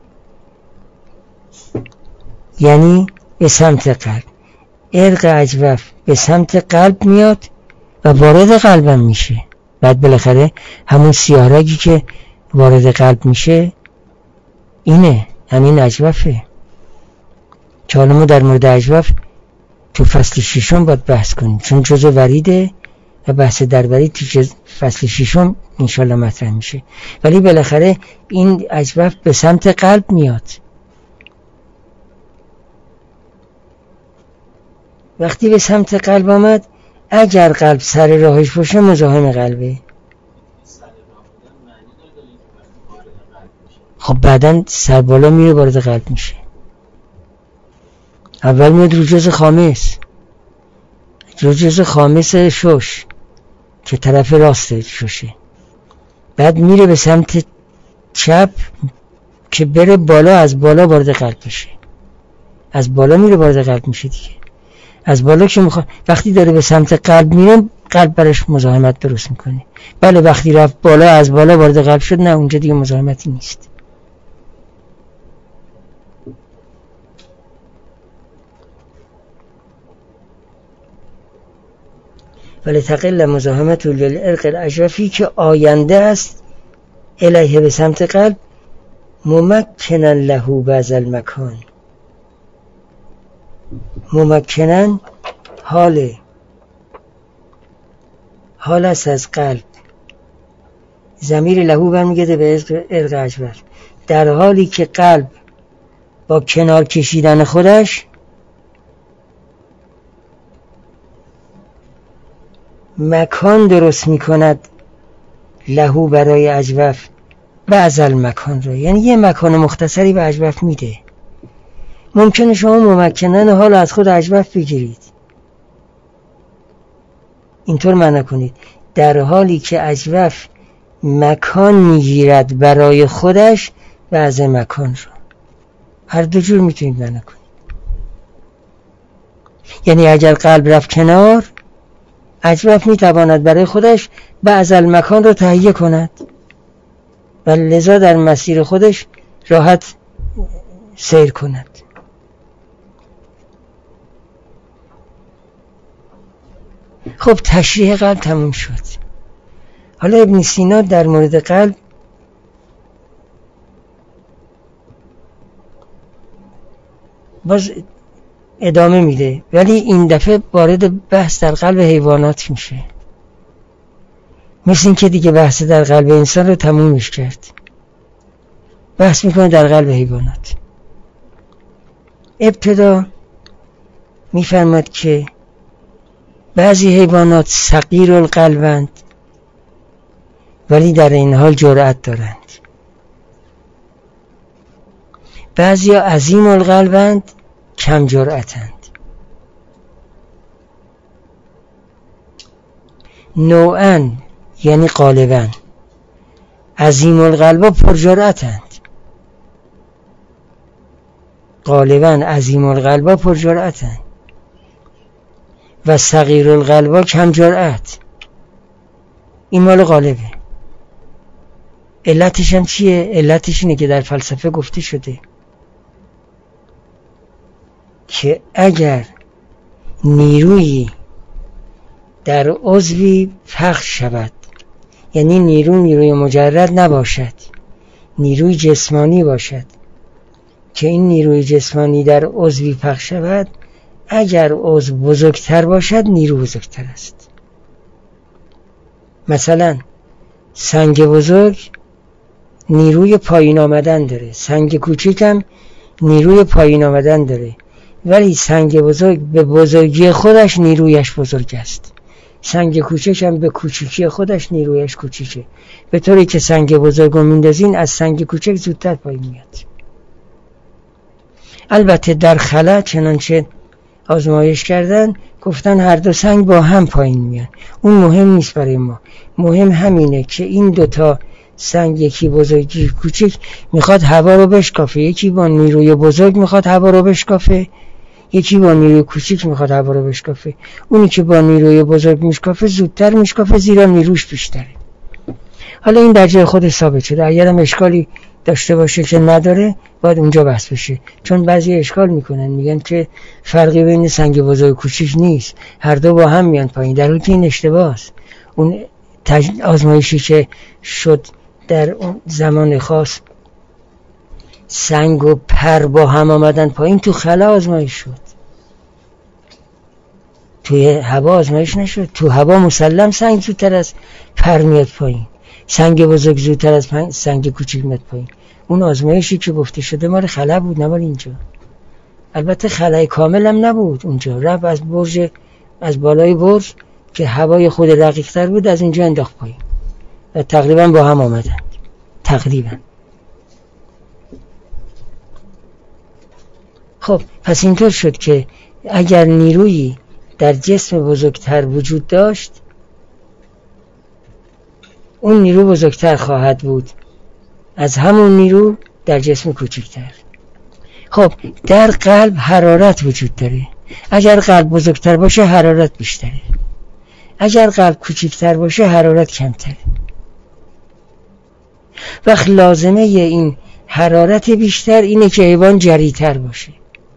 یعنی به سمت قلب. عرق اجوف به سمت قلب میاد و وارد قلبم میشه. بعد بالاخره همون سیاه‌رگی که وارد قلب میشه اینه، همین اجوفه. که حالا ما در مورد اجوف تو فصل ششم باید بحث کنیم، چون جزء وریده و بحث در ورید تو فصل ششم انشالله مطرح میشه. ولی بالاخره این اجوف به سمت قلب میاد. وقتی به سمت قلب آمد، اگر قلب سر راهش باشه مزاحم قلبه. خب بعدن سر بالا میره وارد قلب میشه. اول میاد رو جزء خامس، رو جزء خامس شش که طرف راست ششه. بعد میره به سمت چپ که بره بالا، از بالا وارد قلب بشه. از بالا میره وارد قلب میشه دیگه. از بالا که میخواد، وقتی داره به سمت قلب میره قلب برش مزاحمت درست میکنه. بله وقتی رفت بالا، از بالا وارد قلب شد، نه اونجا دیگه مزاحمتی نیست. ولی تقل مزاحمت للعرق الاجوفی که آینده است الیه به سمت قلب، ممکنن له بعض المکان. ممکنن حال حال است از قلب، ضمیر له برمیگرده به عرق اجوف، در حالی که قلب با کنار کشیدن خودش مکان درست می کند لهو برای اجوف بعض المکان رو، یعنی یه مکان مختصری به اجوف میده. ممکنه شما ممکنن حال از خود اجوف بگیرید، اینطور معنی کنید در حالی که اجوف مکان میگیرد برای خودش بعض مکان رو. هر دو جور میتونید معنی کنید. یعنی اگر قلب رفت کنار، اجوف میتواند برای خودش بعض المکان رو تهیه کند و لذا در مسیر خودش راحت سیر کند. خب تشریح قلب تموم شد. حالا ابن سینا در مورد قلب باز ادامه میده، ولی این دفعه وارد بحث در قلب حیوانات میشه. مثل این که دیگه بحث در قلب انسان رو تمومش کرد، بحث میکنه در قلب حیوانات. ابتدا میفرماد که بعضی حیوانات صغیر القلبند ولی در این حال جرأت دارند. بعضی ها عظیم القلبند، کم جرأتند. نوعاً یعنی غالباً عظیم القلبا پر جرأتند، غالباً عظیم القلبا پر جرأتند و صغیر القلبا کم جرأت. این مال غالبه. علتش هم چیه؟ علتش اینه که در فلسفه گفته شده که اگر نیرویی در عضوی پخش شود، یعنی نیرو نیروی مجرد نباشد، نیروی جسمانی باشد، که این نیروی جسمانی در عضوی پخش شود، اگر عضو بزرگتر باشد نیرو بزرگتر است. مثلا سنگ بزرگ نیروی پایین آمدن داره، سنگ کوچیک هم نیروی پایین آمدن داره، ولی سنگ بزرگ به بزرگی خودش نیرویش بزرگ است. سنگ کوچک هم به کوچیکی خودش نیرویش کوچیکه، به طوری که سنگ بزرگ رو میندازین از سنگ کوچک زودتر پایین میاد. البته در خلا چنانچه آزمایش کردن گفتن هر دو سنگ با هم پایین میان. اون مهم نیست برای ما، مهم همینه که این دوتا سنگ، یکی بزرگ یکی کوچک، میخواد هوا رو بشکافه. یکی با نیروی بزرگ میخواد هوا رو بشکافه، یکی با نیروی کوچک میخواد هوا رو بشکافه. اونی که با نیروی بزرگ میشکافه زودتر میشکافه، زیرا نیروش بیشتره. حالا این در جای خود ثابت شده. اگرم اشکالی داشته باشه که نداره باید اونجا بحث بشه، چون بعضی اشکال میکنن میگن که فرقی بین سنگ بزرگ و کوچک نیست، هر دو با هم میان پایین، در حالی که این اشتباهه. اون تج... آزمایشی که شد در اون زمان خاص سنگ و پر با هم آمدن پایین، تو خلا آزمایش شد، توی هوا آزمایش نشد. تو هوا مسلم سنگ زودتر از پر میاد پایین، سنگ بزرگ زودتر از سنگ کوچیک میاد پایین. اون آزمایشی که گفته شده مال خلا بود، نه مال اینجا. البته خلای کامل هم نبود اونجا، رفت از برج، از بالای برج که هوای خود رقیق تر بود از اینجا انداخت پایین و تقریبا با هم آمدن. تقریبا. خب پس اینطور شد که اگر نیرویی در جسم بزرگتر وجود داشت، اون نیرو بزرگتر خواهد بود از همون نیرو در جسم کوچکتر. خب در قلب حرارت وجود داره. اگر قلب بزرگتر باشه حرارت بیشتره، اگر قلب کوچکتر باشه حرارت کمتره. وقت لازمه این حرارت بیشتر اینه که حیوان جری‌تر باشه.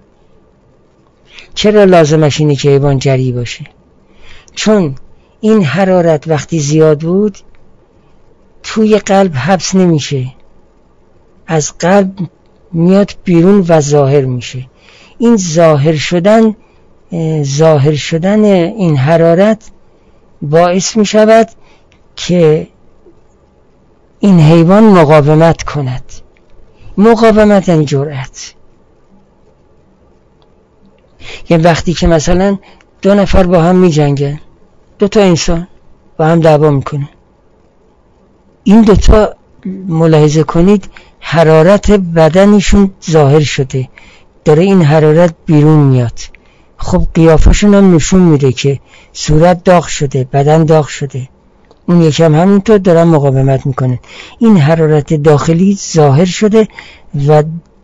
چرا لازمش اینه که حیوان جری باشه؟ چون این حرارت وقتی زیاد بود توی قلب حبس نمیشه، از قلب میاد بیرون و ظاهر میشه. این ظاهر شدن ظاهر شدن این حرارت باعث میشود که این حیوان مقاومت کند. مقاومت یعنی جرأت. یه وقتی که مثلا دو نفر با هم می جنگن، دو تا انسان با هم دعوا میکنن، این دو تا ملاحظه کنید حرارت بدنشون ظاهر شده، داره این حرارت بیرون میاد. خب قیافشون هم نشون میده که صورت داغ شده، بدن داغ شده. اون یکم همینطور دارن مقاومت میکنن. این حرارت داخلی ظاهر شده و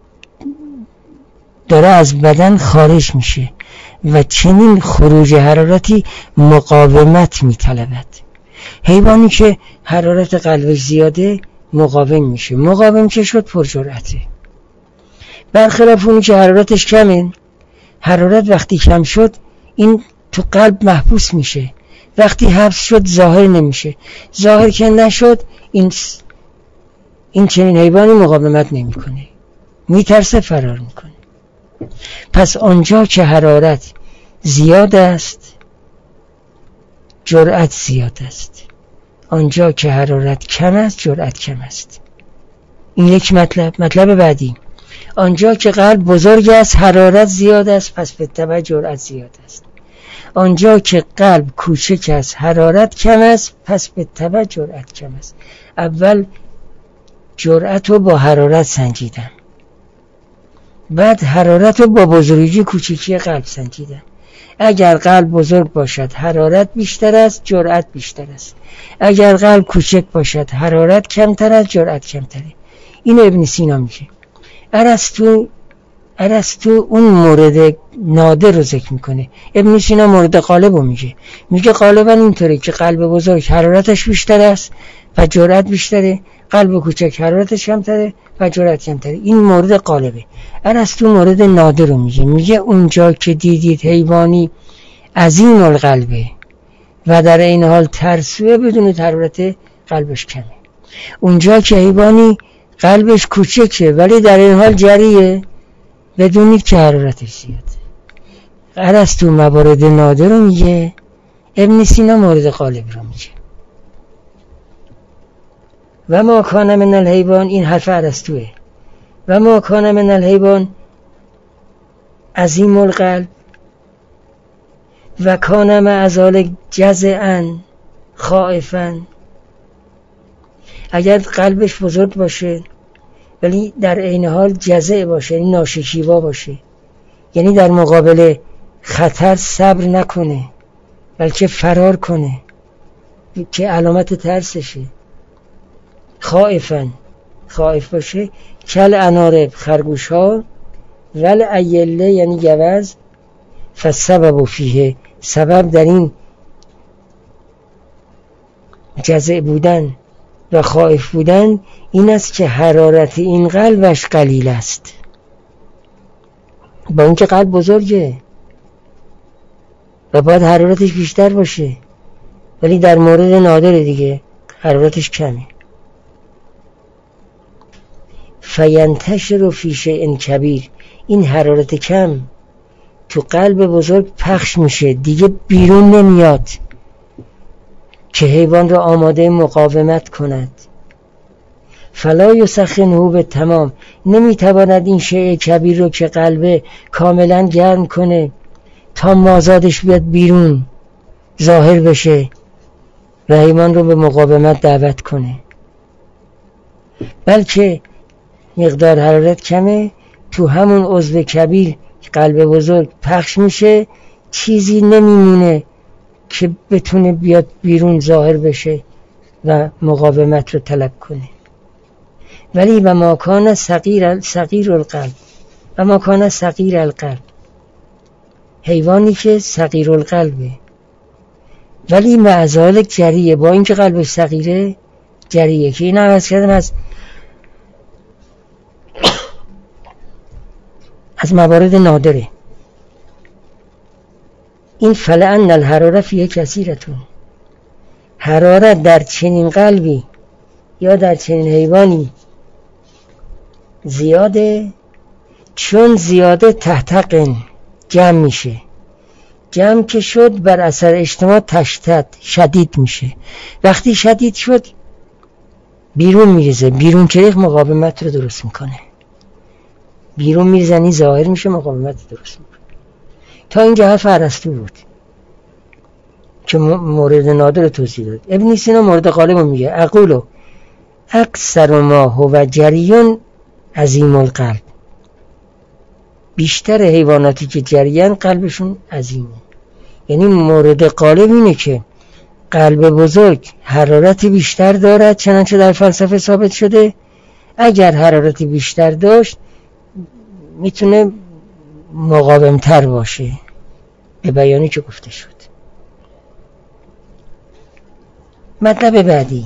داره از بدن خارج میشه و چنین خروج حرارتی مقاومت میطلبد. حیوانی که حرارت قلبش زیاده مقاوم میشه، مقاوم که شد پرجرأته. برخلاف اونی که حرارتش کمه، حرارت وقتی کم شد این تو قلب محبوس میشه، وقتی حبس شد ظاهر نمیشه، ظاهر که نشد این این چنین حیوانی مقاومت نمیکنه، میترسه، فرار میکنه. پس آنجا که حرارت زیاد است جرأت زیاد است، آنجا که حرارت کم است جرأت کم است. این یک مطلب. مطلب بعدی، آنجا که قلب بزرگ است حرارت زیاد است، پس به تبع جرأت زیاد است. آنجا که قلب کوچک است حرارت کم است، پس به تبع جرأت کم است. اول جرأت رو با حرارت سنجیدم، بعد حرارت رو با بزرگی کوچکی قلب سنجیدم. اگر قلب بزرگ باشد حرارت بیشتر است، جرأت بیشتر است. اگر قلب کوچک باشد حرارت کمتر است، جرأت کمتره. این ابن سینا میگه. ارسطو ارسطو اون مورد نادر رو ذکر میکنه. ابن سینا مورد غالب رو میگه. میگه غالبا اینطوره که قلب بزرگ حرارتش بیشتر است و جرأت بیشتره، قلب کوچک حرارتش کمتره و جرأت کمتره. این مورد غالبه. ارسطو مورد نادر رو میگه. میگه اونجا که دیدید حیوانی عظیم القلبه و در این حال ترسوه بدون حرارت قلبش کمه، اونجا که حیوانی قلبش کوچکه ولی در این حال جریه بدونید که حرارتش زیاده. ارسطو موارد نادر رو میگه، ابن سینا مورد غالب رو میگه. و ما کان من الحیوان، این حرف ارسطوئه، و ما کان من الحیوان عظیم القلب و کان مع ذلک جزعا خائفا. اگر قلبش بزرگ باشه ولی در عین حال جزع باشه، یعنی ناشکیبا باشه، یعنی در مقابل خطر صبر نکنه بلکه فرار کنه که علامت ترسشه. خائفا، خائف باشه. کل انارب، خرگوش ها. ول ایله یعنی گوز. فالسبب فیه، سبب در این جزع بودن و خائف بودن این است که حرارت این قلبش قلیل است. با اینکه قلب بزرگه و باید حرارتش بیشتر باشه، ولی در مورد نادر دیگه حرارتش کمه. فینتشر فی شیء کبیر، این حرارت کم تو قلب بزرگ پخش میشه، دیگه بیرون نمیاد که حیوان را آماده مقاومت کند. فلا یسخنه به تمام، نمیتواند این شیء کبیر رو که قلبه کاملا گرم کنه تا مازادش بیاد بیرون ظاهر بشه و حیوان رو به مقاومت دعوت کنه، بلکه مقدار حرارت کمه، تو همون عضو کبیر قلب بزرگ پخش میشه، چیزی نمیمونه که بتونه بیاد بیرون ظاهر بشه و مقاومت رو طلب کنه. ولی و ما کان صغیر صغیر القلب، و ما کان صغیر القلب، حیوانی که صغیر القلبه ولی مع ذلک جریه، با اینکه قلبش صغیره جریه، که این عوض کردم از از موارد نادره. این فلان الحراره فیه کثیرتون، حرارت در چنین قلبی یا در چنین حیوانی زیاده، چون زیاده تحتقن جمع میشه، جمع که شد بر اثر اجتماع تشتت شدید میشه، وقتی شدید شد بیرون میریزه، بیرون کریخ مقاومت رو درست میکنه، بیرون میزنی ظاهر میشه مقاومت درست میکنه. تا اینجا حرف ارسطو بود که مورد نادر توضیح داد. ابن سینا مورد غالب میگه اقولو اکثر ما هو جریون عظیم القلب، بیشتر حیواناتی که جریان قلبشون عظیمه، یعنی مورد غالب اینه که قلب بزرگ حرارت بیشتر دارد، چنانچه در فلسفه ثابت شده اگر حرارت بیشتر داشت میتونه مقاومتر باشه، به بیانی که گفته شد. مطلب بعدی،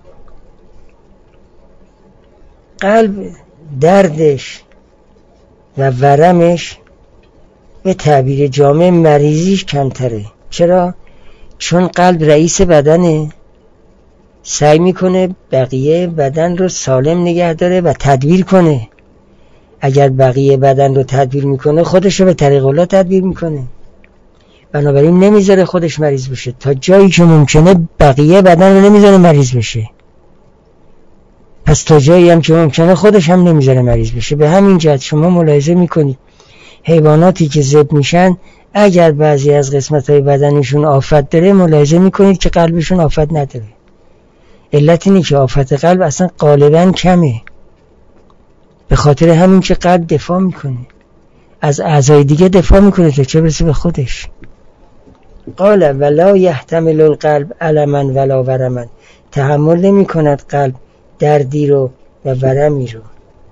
قلب دردش و ورمش به تعبیر جامع مریضیش کمتره. چرا؟ چون قلب رئیس بدنه، سعی میکنه بقیه بدن رو سالم نگه داره و تدبیر کنه. اگر بقیه بدن رو تدبیر میکنه خودش رو به طریق الله تدبیر میکنه، بنابراین نمیذاره خودش مریض بشه، تا جایی که ممکنه بقیه بدن رو نمیذاره مریض بشه، پس تا جایی هم که ممکنه خودش هم نمیذاره مریض بشه. به همین جهت شما ملاحظه میکنید حیواناتی که ذبح میشن اگر بعضی از قسمت‌های بدنشون آفت داره ملاحظه میکنید که قلبشون آفت نداره. علت اینه که آفت قلب اصلا غالبا کمه، به خاطر همین که قلب دفاع میکنه از اعضای دیگه، دفاع میکنه تا چه برسه به خودش. قال ولا یحتمل القلب علما ولا ورما، تحمل نمی کند قلب دردی رو و ورمی رو.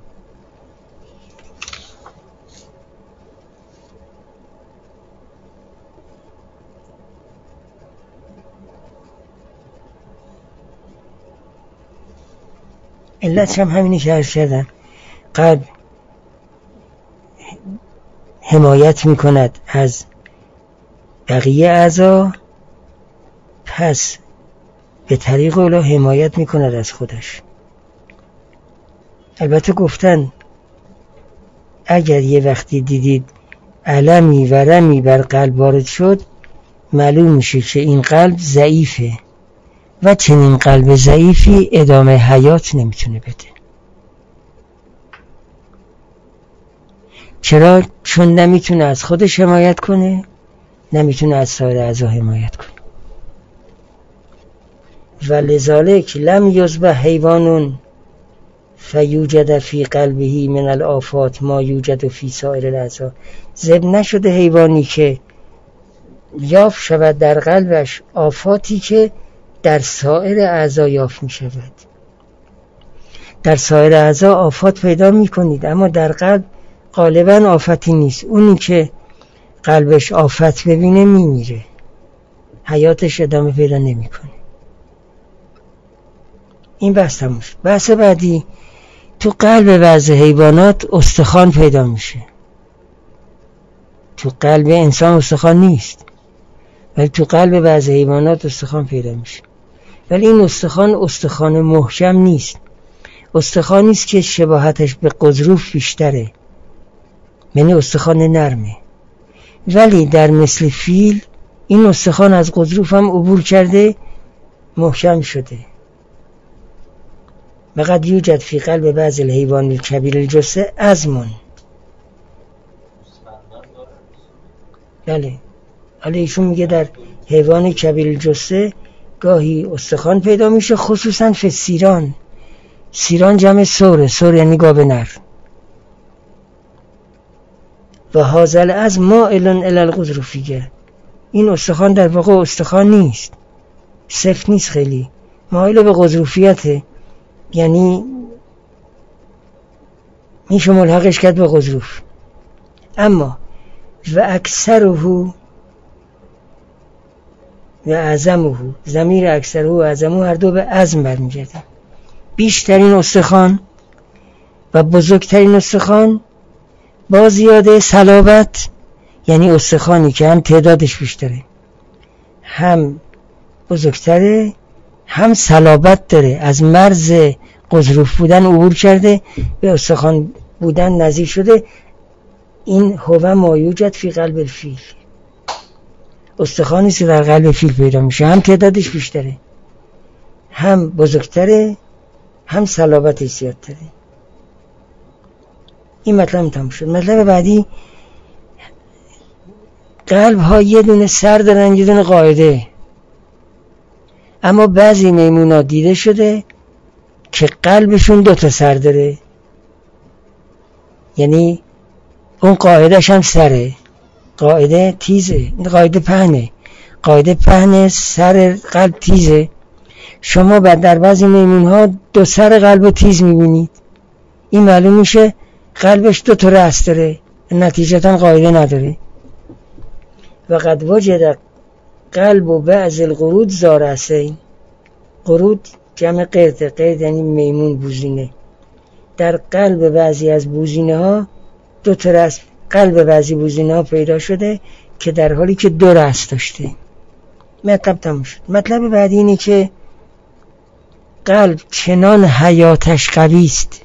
علت هم همینی که عرض کردم، قلب حمایت می کند از بقیه اعضا، پس به طریق اولا حمایت می کند از خودش. البته گفتن اگر یه وقتی دیدید علمی ورمی بر قلب وارد شد معلوم میشه که این قلب ضعیفه و چنین قلب ضعیفی ادامه حیات نمیتونه بده. چرا؟ چون نمیتونه از خودش حمایت کنه نمیتونه از سایر اعضا حمایت کنه. و لذالک لم یذبح حیوان فیوجد فی قلبه من الآفات ما یوجد فی سایر الاعضا. ذبح نشده حیوانی که یافت شود در قلبش آفاتی که در سایر اعضا یافت می شود. در سایر اعضا آفات پیدا می کنید، اما در قلب غالبا آفتی نیست. اونی که قلبش آفت ببینه می میره، حیاتش ادامه پیدا نمی کنه. این بحث تموم شد. بحث بعدی، تو قلب بعض حیوانات استخوان پیدا میشه. تو قلب انسان استخوان نیست، ولی تو قلب بعض حیوانات استخوان پیدا میشه. ولی این استخوان استخوان محکم نیست، استخوانی است که شباهتش به قضروف بیشتره، یعنی استخوان نرمه. ولی در مثل فیل این استخوان از قضروف هم عبور کرده، محکم شده. وقد یوجد فی قلب بعض الحیوان الکبیر الجثه عظم. بله، حالا ایشون میگه در حیوان کبیر الجثه گاهی استخوان پیدا میشه، خصوصا فی سیران. سیران جمع سوره، سور یعنی گاو نر. و هذا العظم مائل الی القضروفیه. این استخوان در واقع استخوان نیست، سفت نیست، خیلی مائل به قضروفیته، یعنی میشه ملحقش کرد به قضروف. اما و اکثره و اعظمه، ضمیر اکثره و اعظمه هر دو به عظم برمیگرده. بیشترین استخوان و بزرگترین استخوان با زیاده صلابت، یعنی استخوانی که هم تعدادش بیشتره، هم بزرگتره، هم صلابت داره، از مرز قضروف بودن عبور کرده، به استخوان بودن نزدیک شده. این هو ما یوجد فی قلب الفیل. استخوانی که در قلب فیل پیدا میشه، هم تعدادش بیشتره، هم بزرگتره، هم صلابتش زیادتره. این مطلب تموم شد. مطلب بعدی، قلب ها یه دونه سر دارن، یه دونه قاعده. اما بعضی میمونا دیده شده که قلبشون دو تا سر داره، یعنی اون قاعدش هم سره، قاعده تیزه، قاعده پهنه، قاعده پهنه، سر قلب تیزه. شما بعد در بعضی میمون ها دو سر قلب تیز میبینید، این معلوم میشه قلبش دو تا رأس داره، نتیجتا قاعده نداره. و قد وجد قلب و بعض القرود زارسین. قرود جمع قرد، قرد یعنی میمون، بوزینه. در قلب بعضی از بوزینه ها دو تا رأس، قلب بعضی بوزینه ها پیدا شده که در حالی که دو رأس داشته. مطلب تموم شد. مطلب بعدی اینه که قلب چنان حیاتش قوی است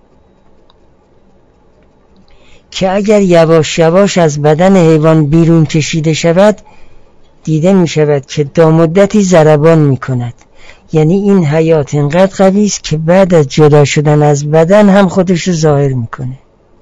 که اگر یواش یواش از بدن حیوان بیرون کشیده شود، دیده می شود که تا مدتی ضربان می کند. یعنی این حیات اینقدر قوی است که بعد از جدا شدن از بدن هم خودش رو ظاهر می کنه.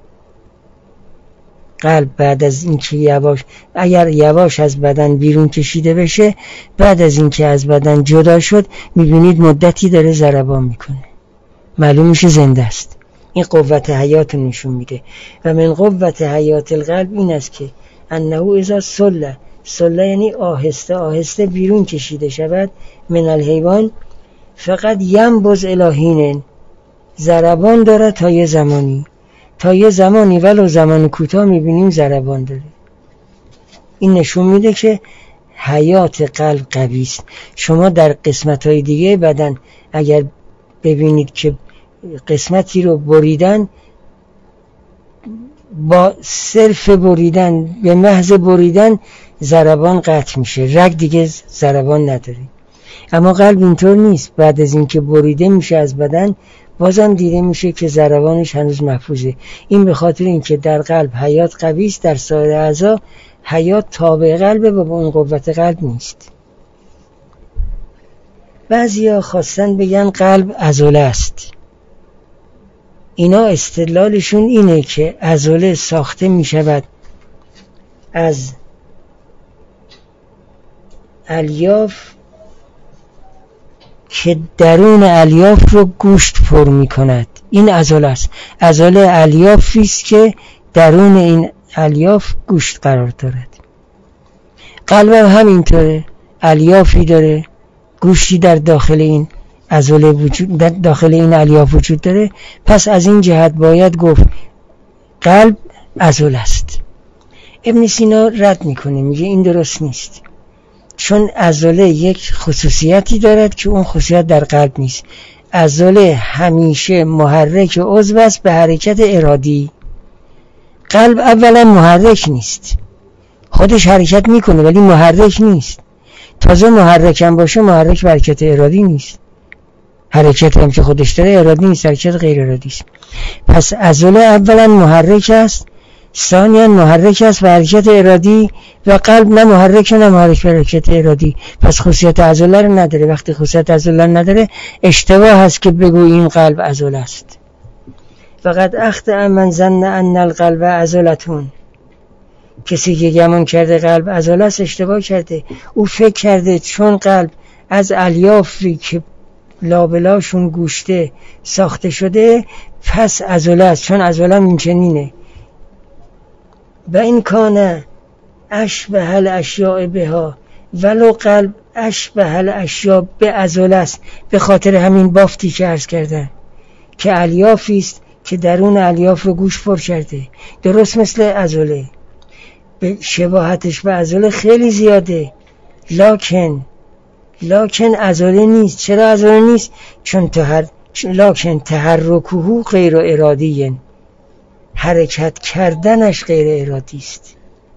قلب بعد از اینکه یواش، اگر یواش از بدن بیرون کشیده بشه، بعد از اینکه از بدن جدا شد، می بینید مدتی داره ضربان می کنه، معلوم میشه زنده است. این قوت حیات نشون میده. و من قوت حیات القلب این است که انه اذا سله، سله یعنی آهسته آهسته بیرون کشیده شود، من الحیوان فقط ینبض الهین، ضربان داره تا یه زمانی، تا یه زمانی ولو زمان کوتاه میبینیم ضربان داره. این نشون میده که حیات قلب قوی است. شما در قسمت‌های دیگه بدن اگر ببینید که قسمتی رو بریدن، با صرف بریدن، به محض بریدن ضربان قطع میشه، رگ دیگه ضربان نداره. اما قلب اینطور نیست، بعد از اینکه بریده میشه از بدن، بازم دیده میشه که ضربانش هنوز محفوظه. این به خاطر اینکه در قلب حیات قوی است، در سایر اعضا حیات تابع قلبه و با اون قوت قلب نیست. بعضیا خواستن بگن قلب عضله است. اینا استدلالشون اینه که عضله ساخته می شود از الیاف که درون الیاف رو گوشت پر می کند. این عضله است. عضله الیافی است که درون این الیاف گوشت قرار دارد. قلب هم همینطوره، الیافی داره، گوشتی در داخل این عضله وجود در داخل این الیاف وجود داره. پس از این جهت باید گفت قلب عضله است. ابن سینا رد میکنه، میگه این درست نیست، چون عضله یک خصوصیتی دارد که اون خصوصیت در قلب نیست. عضله همیشه محرک عضو است به حرکت ارادی. قلب اولا محرک نیست، خودش حرکت میکنه ولی محرک نیست. تازه محرک هم باشه محرک به حرکت ارادی نیست. حرکت هم که خودش داره ارادی نیست، حرکت غیر ارادی است. پس عضله اولا محرک است، ثانیاً محرک است به حرکت ارادی، و قلب نه محرک نه محرک به حرکت ارادی. پس خصوصیت عضله رو نداره. وقتی خصوصیت عضله نداره اشتباه هست که بگوییم قلب عضله است. فقط اخطأ من ظن ان القلب عضلتون. کسی که گمان کرده قلب عضله است اشتباه کرده. او فکر کرده چون قلب از الیافی که لابلاشون گوشته ساخته شده پس عضله است، چون عضله این چنینه. و این کانه اشبه الاشیاء بها، ولو قلب اشبه الاشیاء به عضله است، به خاطر همین بافتی که عرض کردن که الیافی است که درون الیاف رو گوشت پر کرده، درست مثل عضله. به شباهتش به عضله خیلی زیاده، لکن لکن عضله نیست. چرا عضله نیست؟ چون تحر... لکن تحرکه غیر ارادی، حرکت کردنش غیر ارادی است.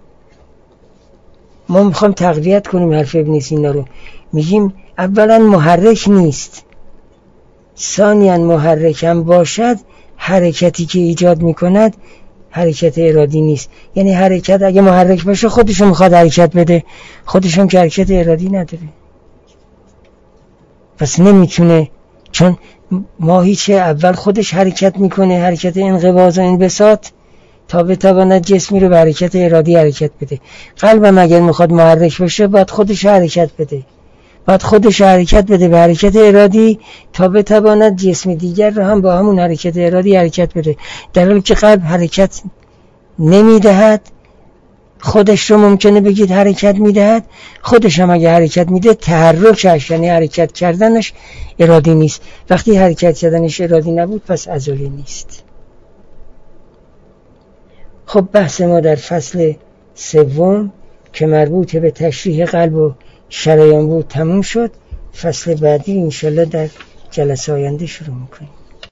ما میخوام تقویت کنیم حرف ابن سینا رو. میگیم اولا محرک نیست، ثانیاً محرک هم باشد حرکتی که ایجاد میکند حرکت ارادی نیست. یعنی حرکت اگه محرک باشه خودشون میخواد حرکت بده، خودشون که حرکت ارادی نداره، پس نمیتونه. چون ماهیچه اول خودش حرکت میکنه، حرکت انقباض و انبساط، تا بتواند جسمی رو به حرکت ارادی حرکت بده. قلبم اگر میخواد محرک باشه باید خودش حرکت بده، باید خودش حرکت بده به حرکت ارادی تا بتواند جسم دیگر رو هم با همون حرکت ارادی حرکت بده. در حالی که قلب حرکت نمیدهد، خودش رو ممکنه بگید حرکت میدهد، خودش هم اگه حرکت میده تحرکش یعنی حرکت کردنش ارادی نیست. وقتی حرکت کردنش ارادی نبود پس عضله نیست. خب بحث ما در فصل سوم که مربوط به تشریح قلب و شریان بود تموم شد. فصل بعدی انشالله در جلسه آینده شروع میکنیم.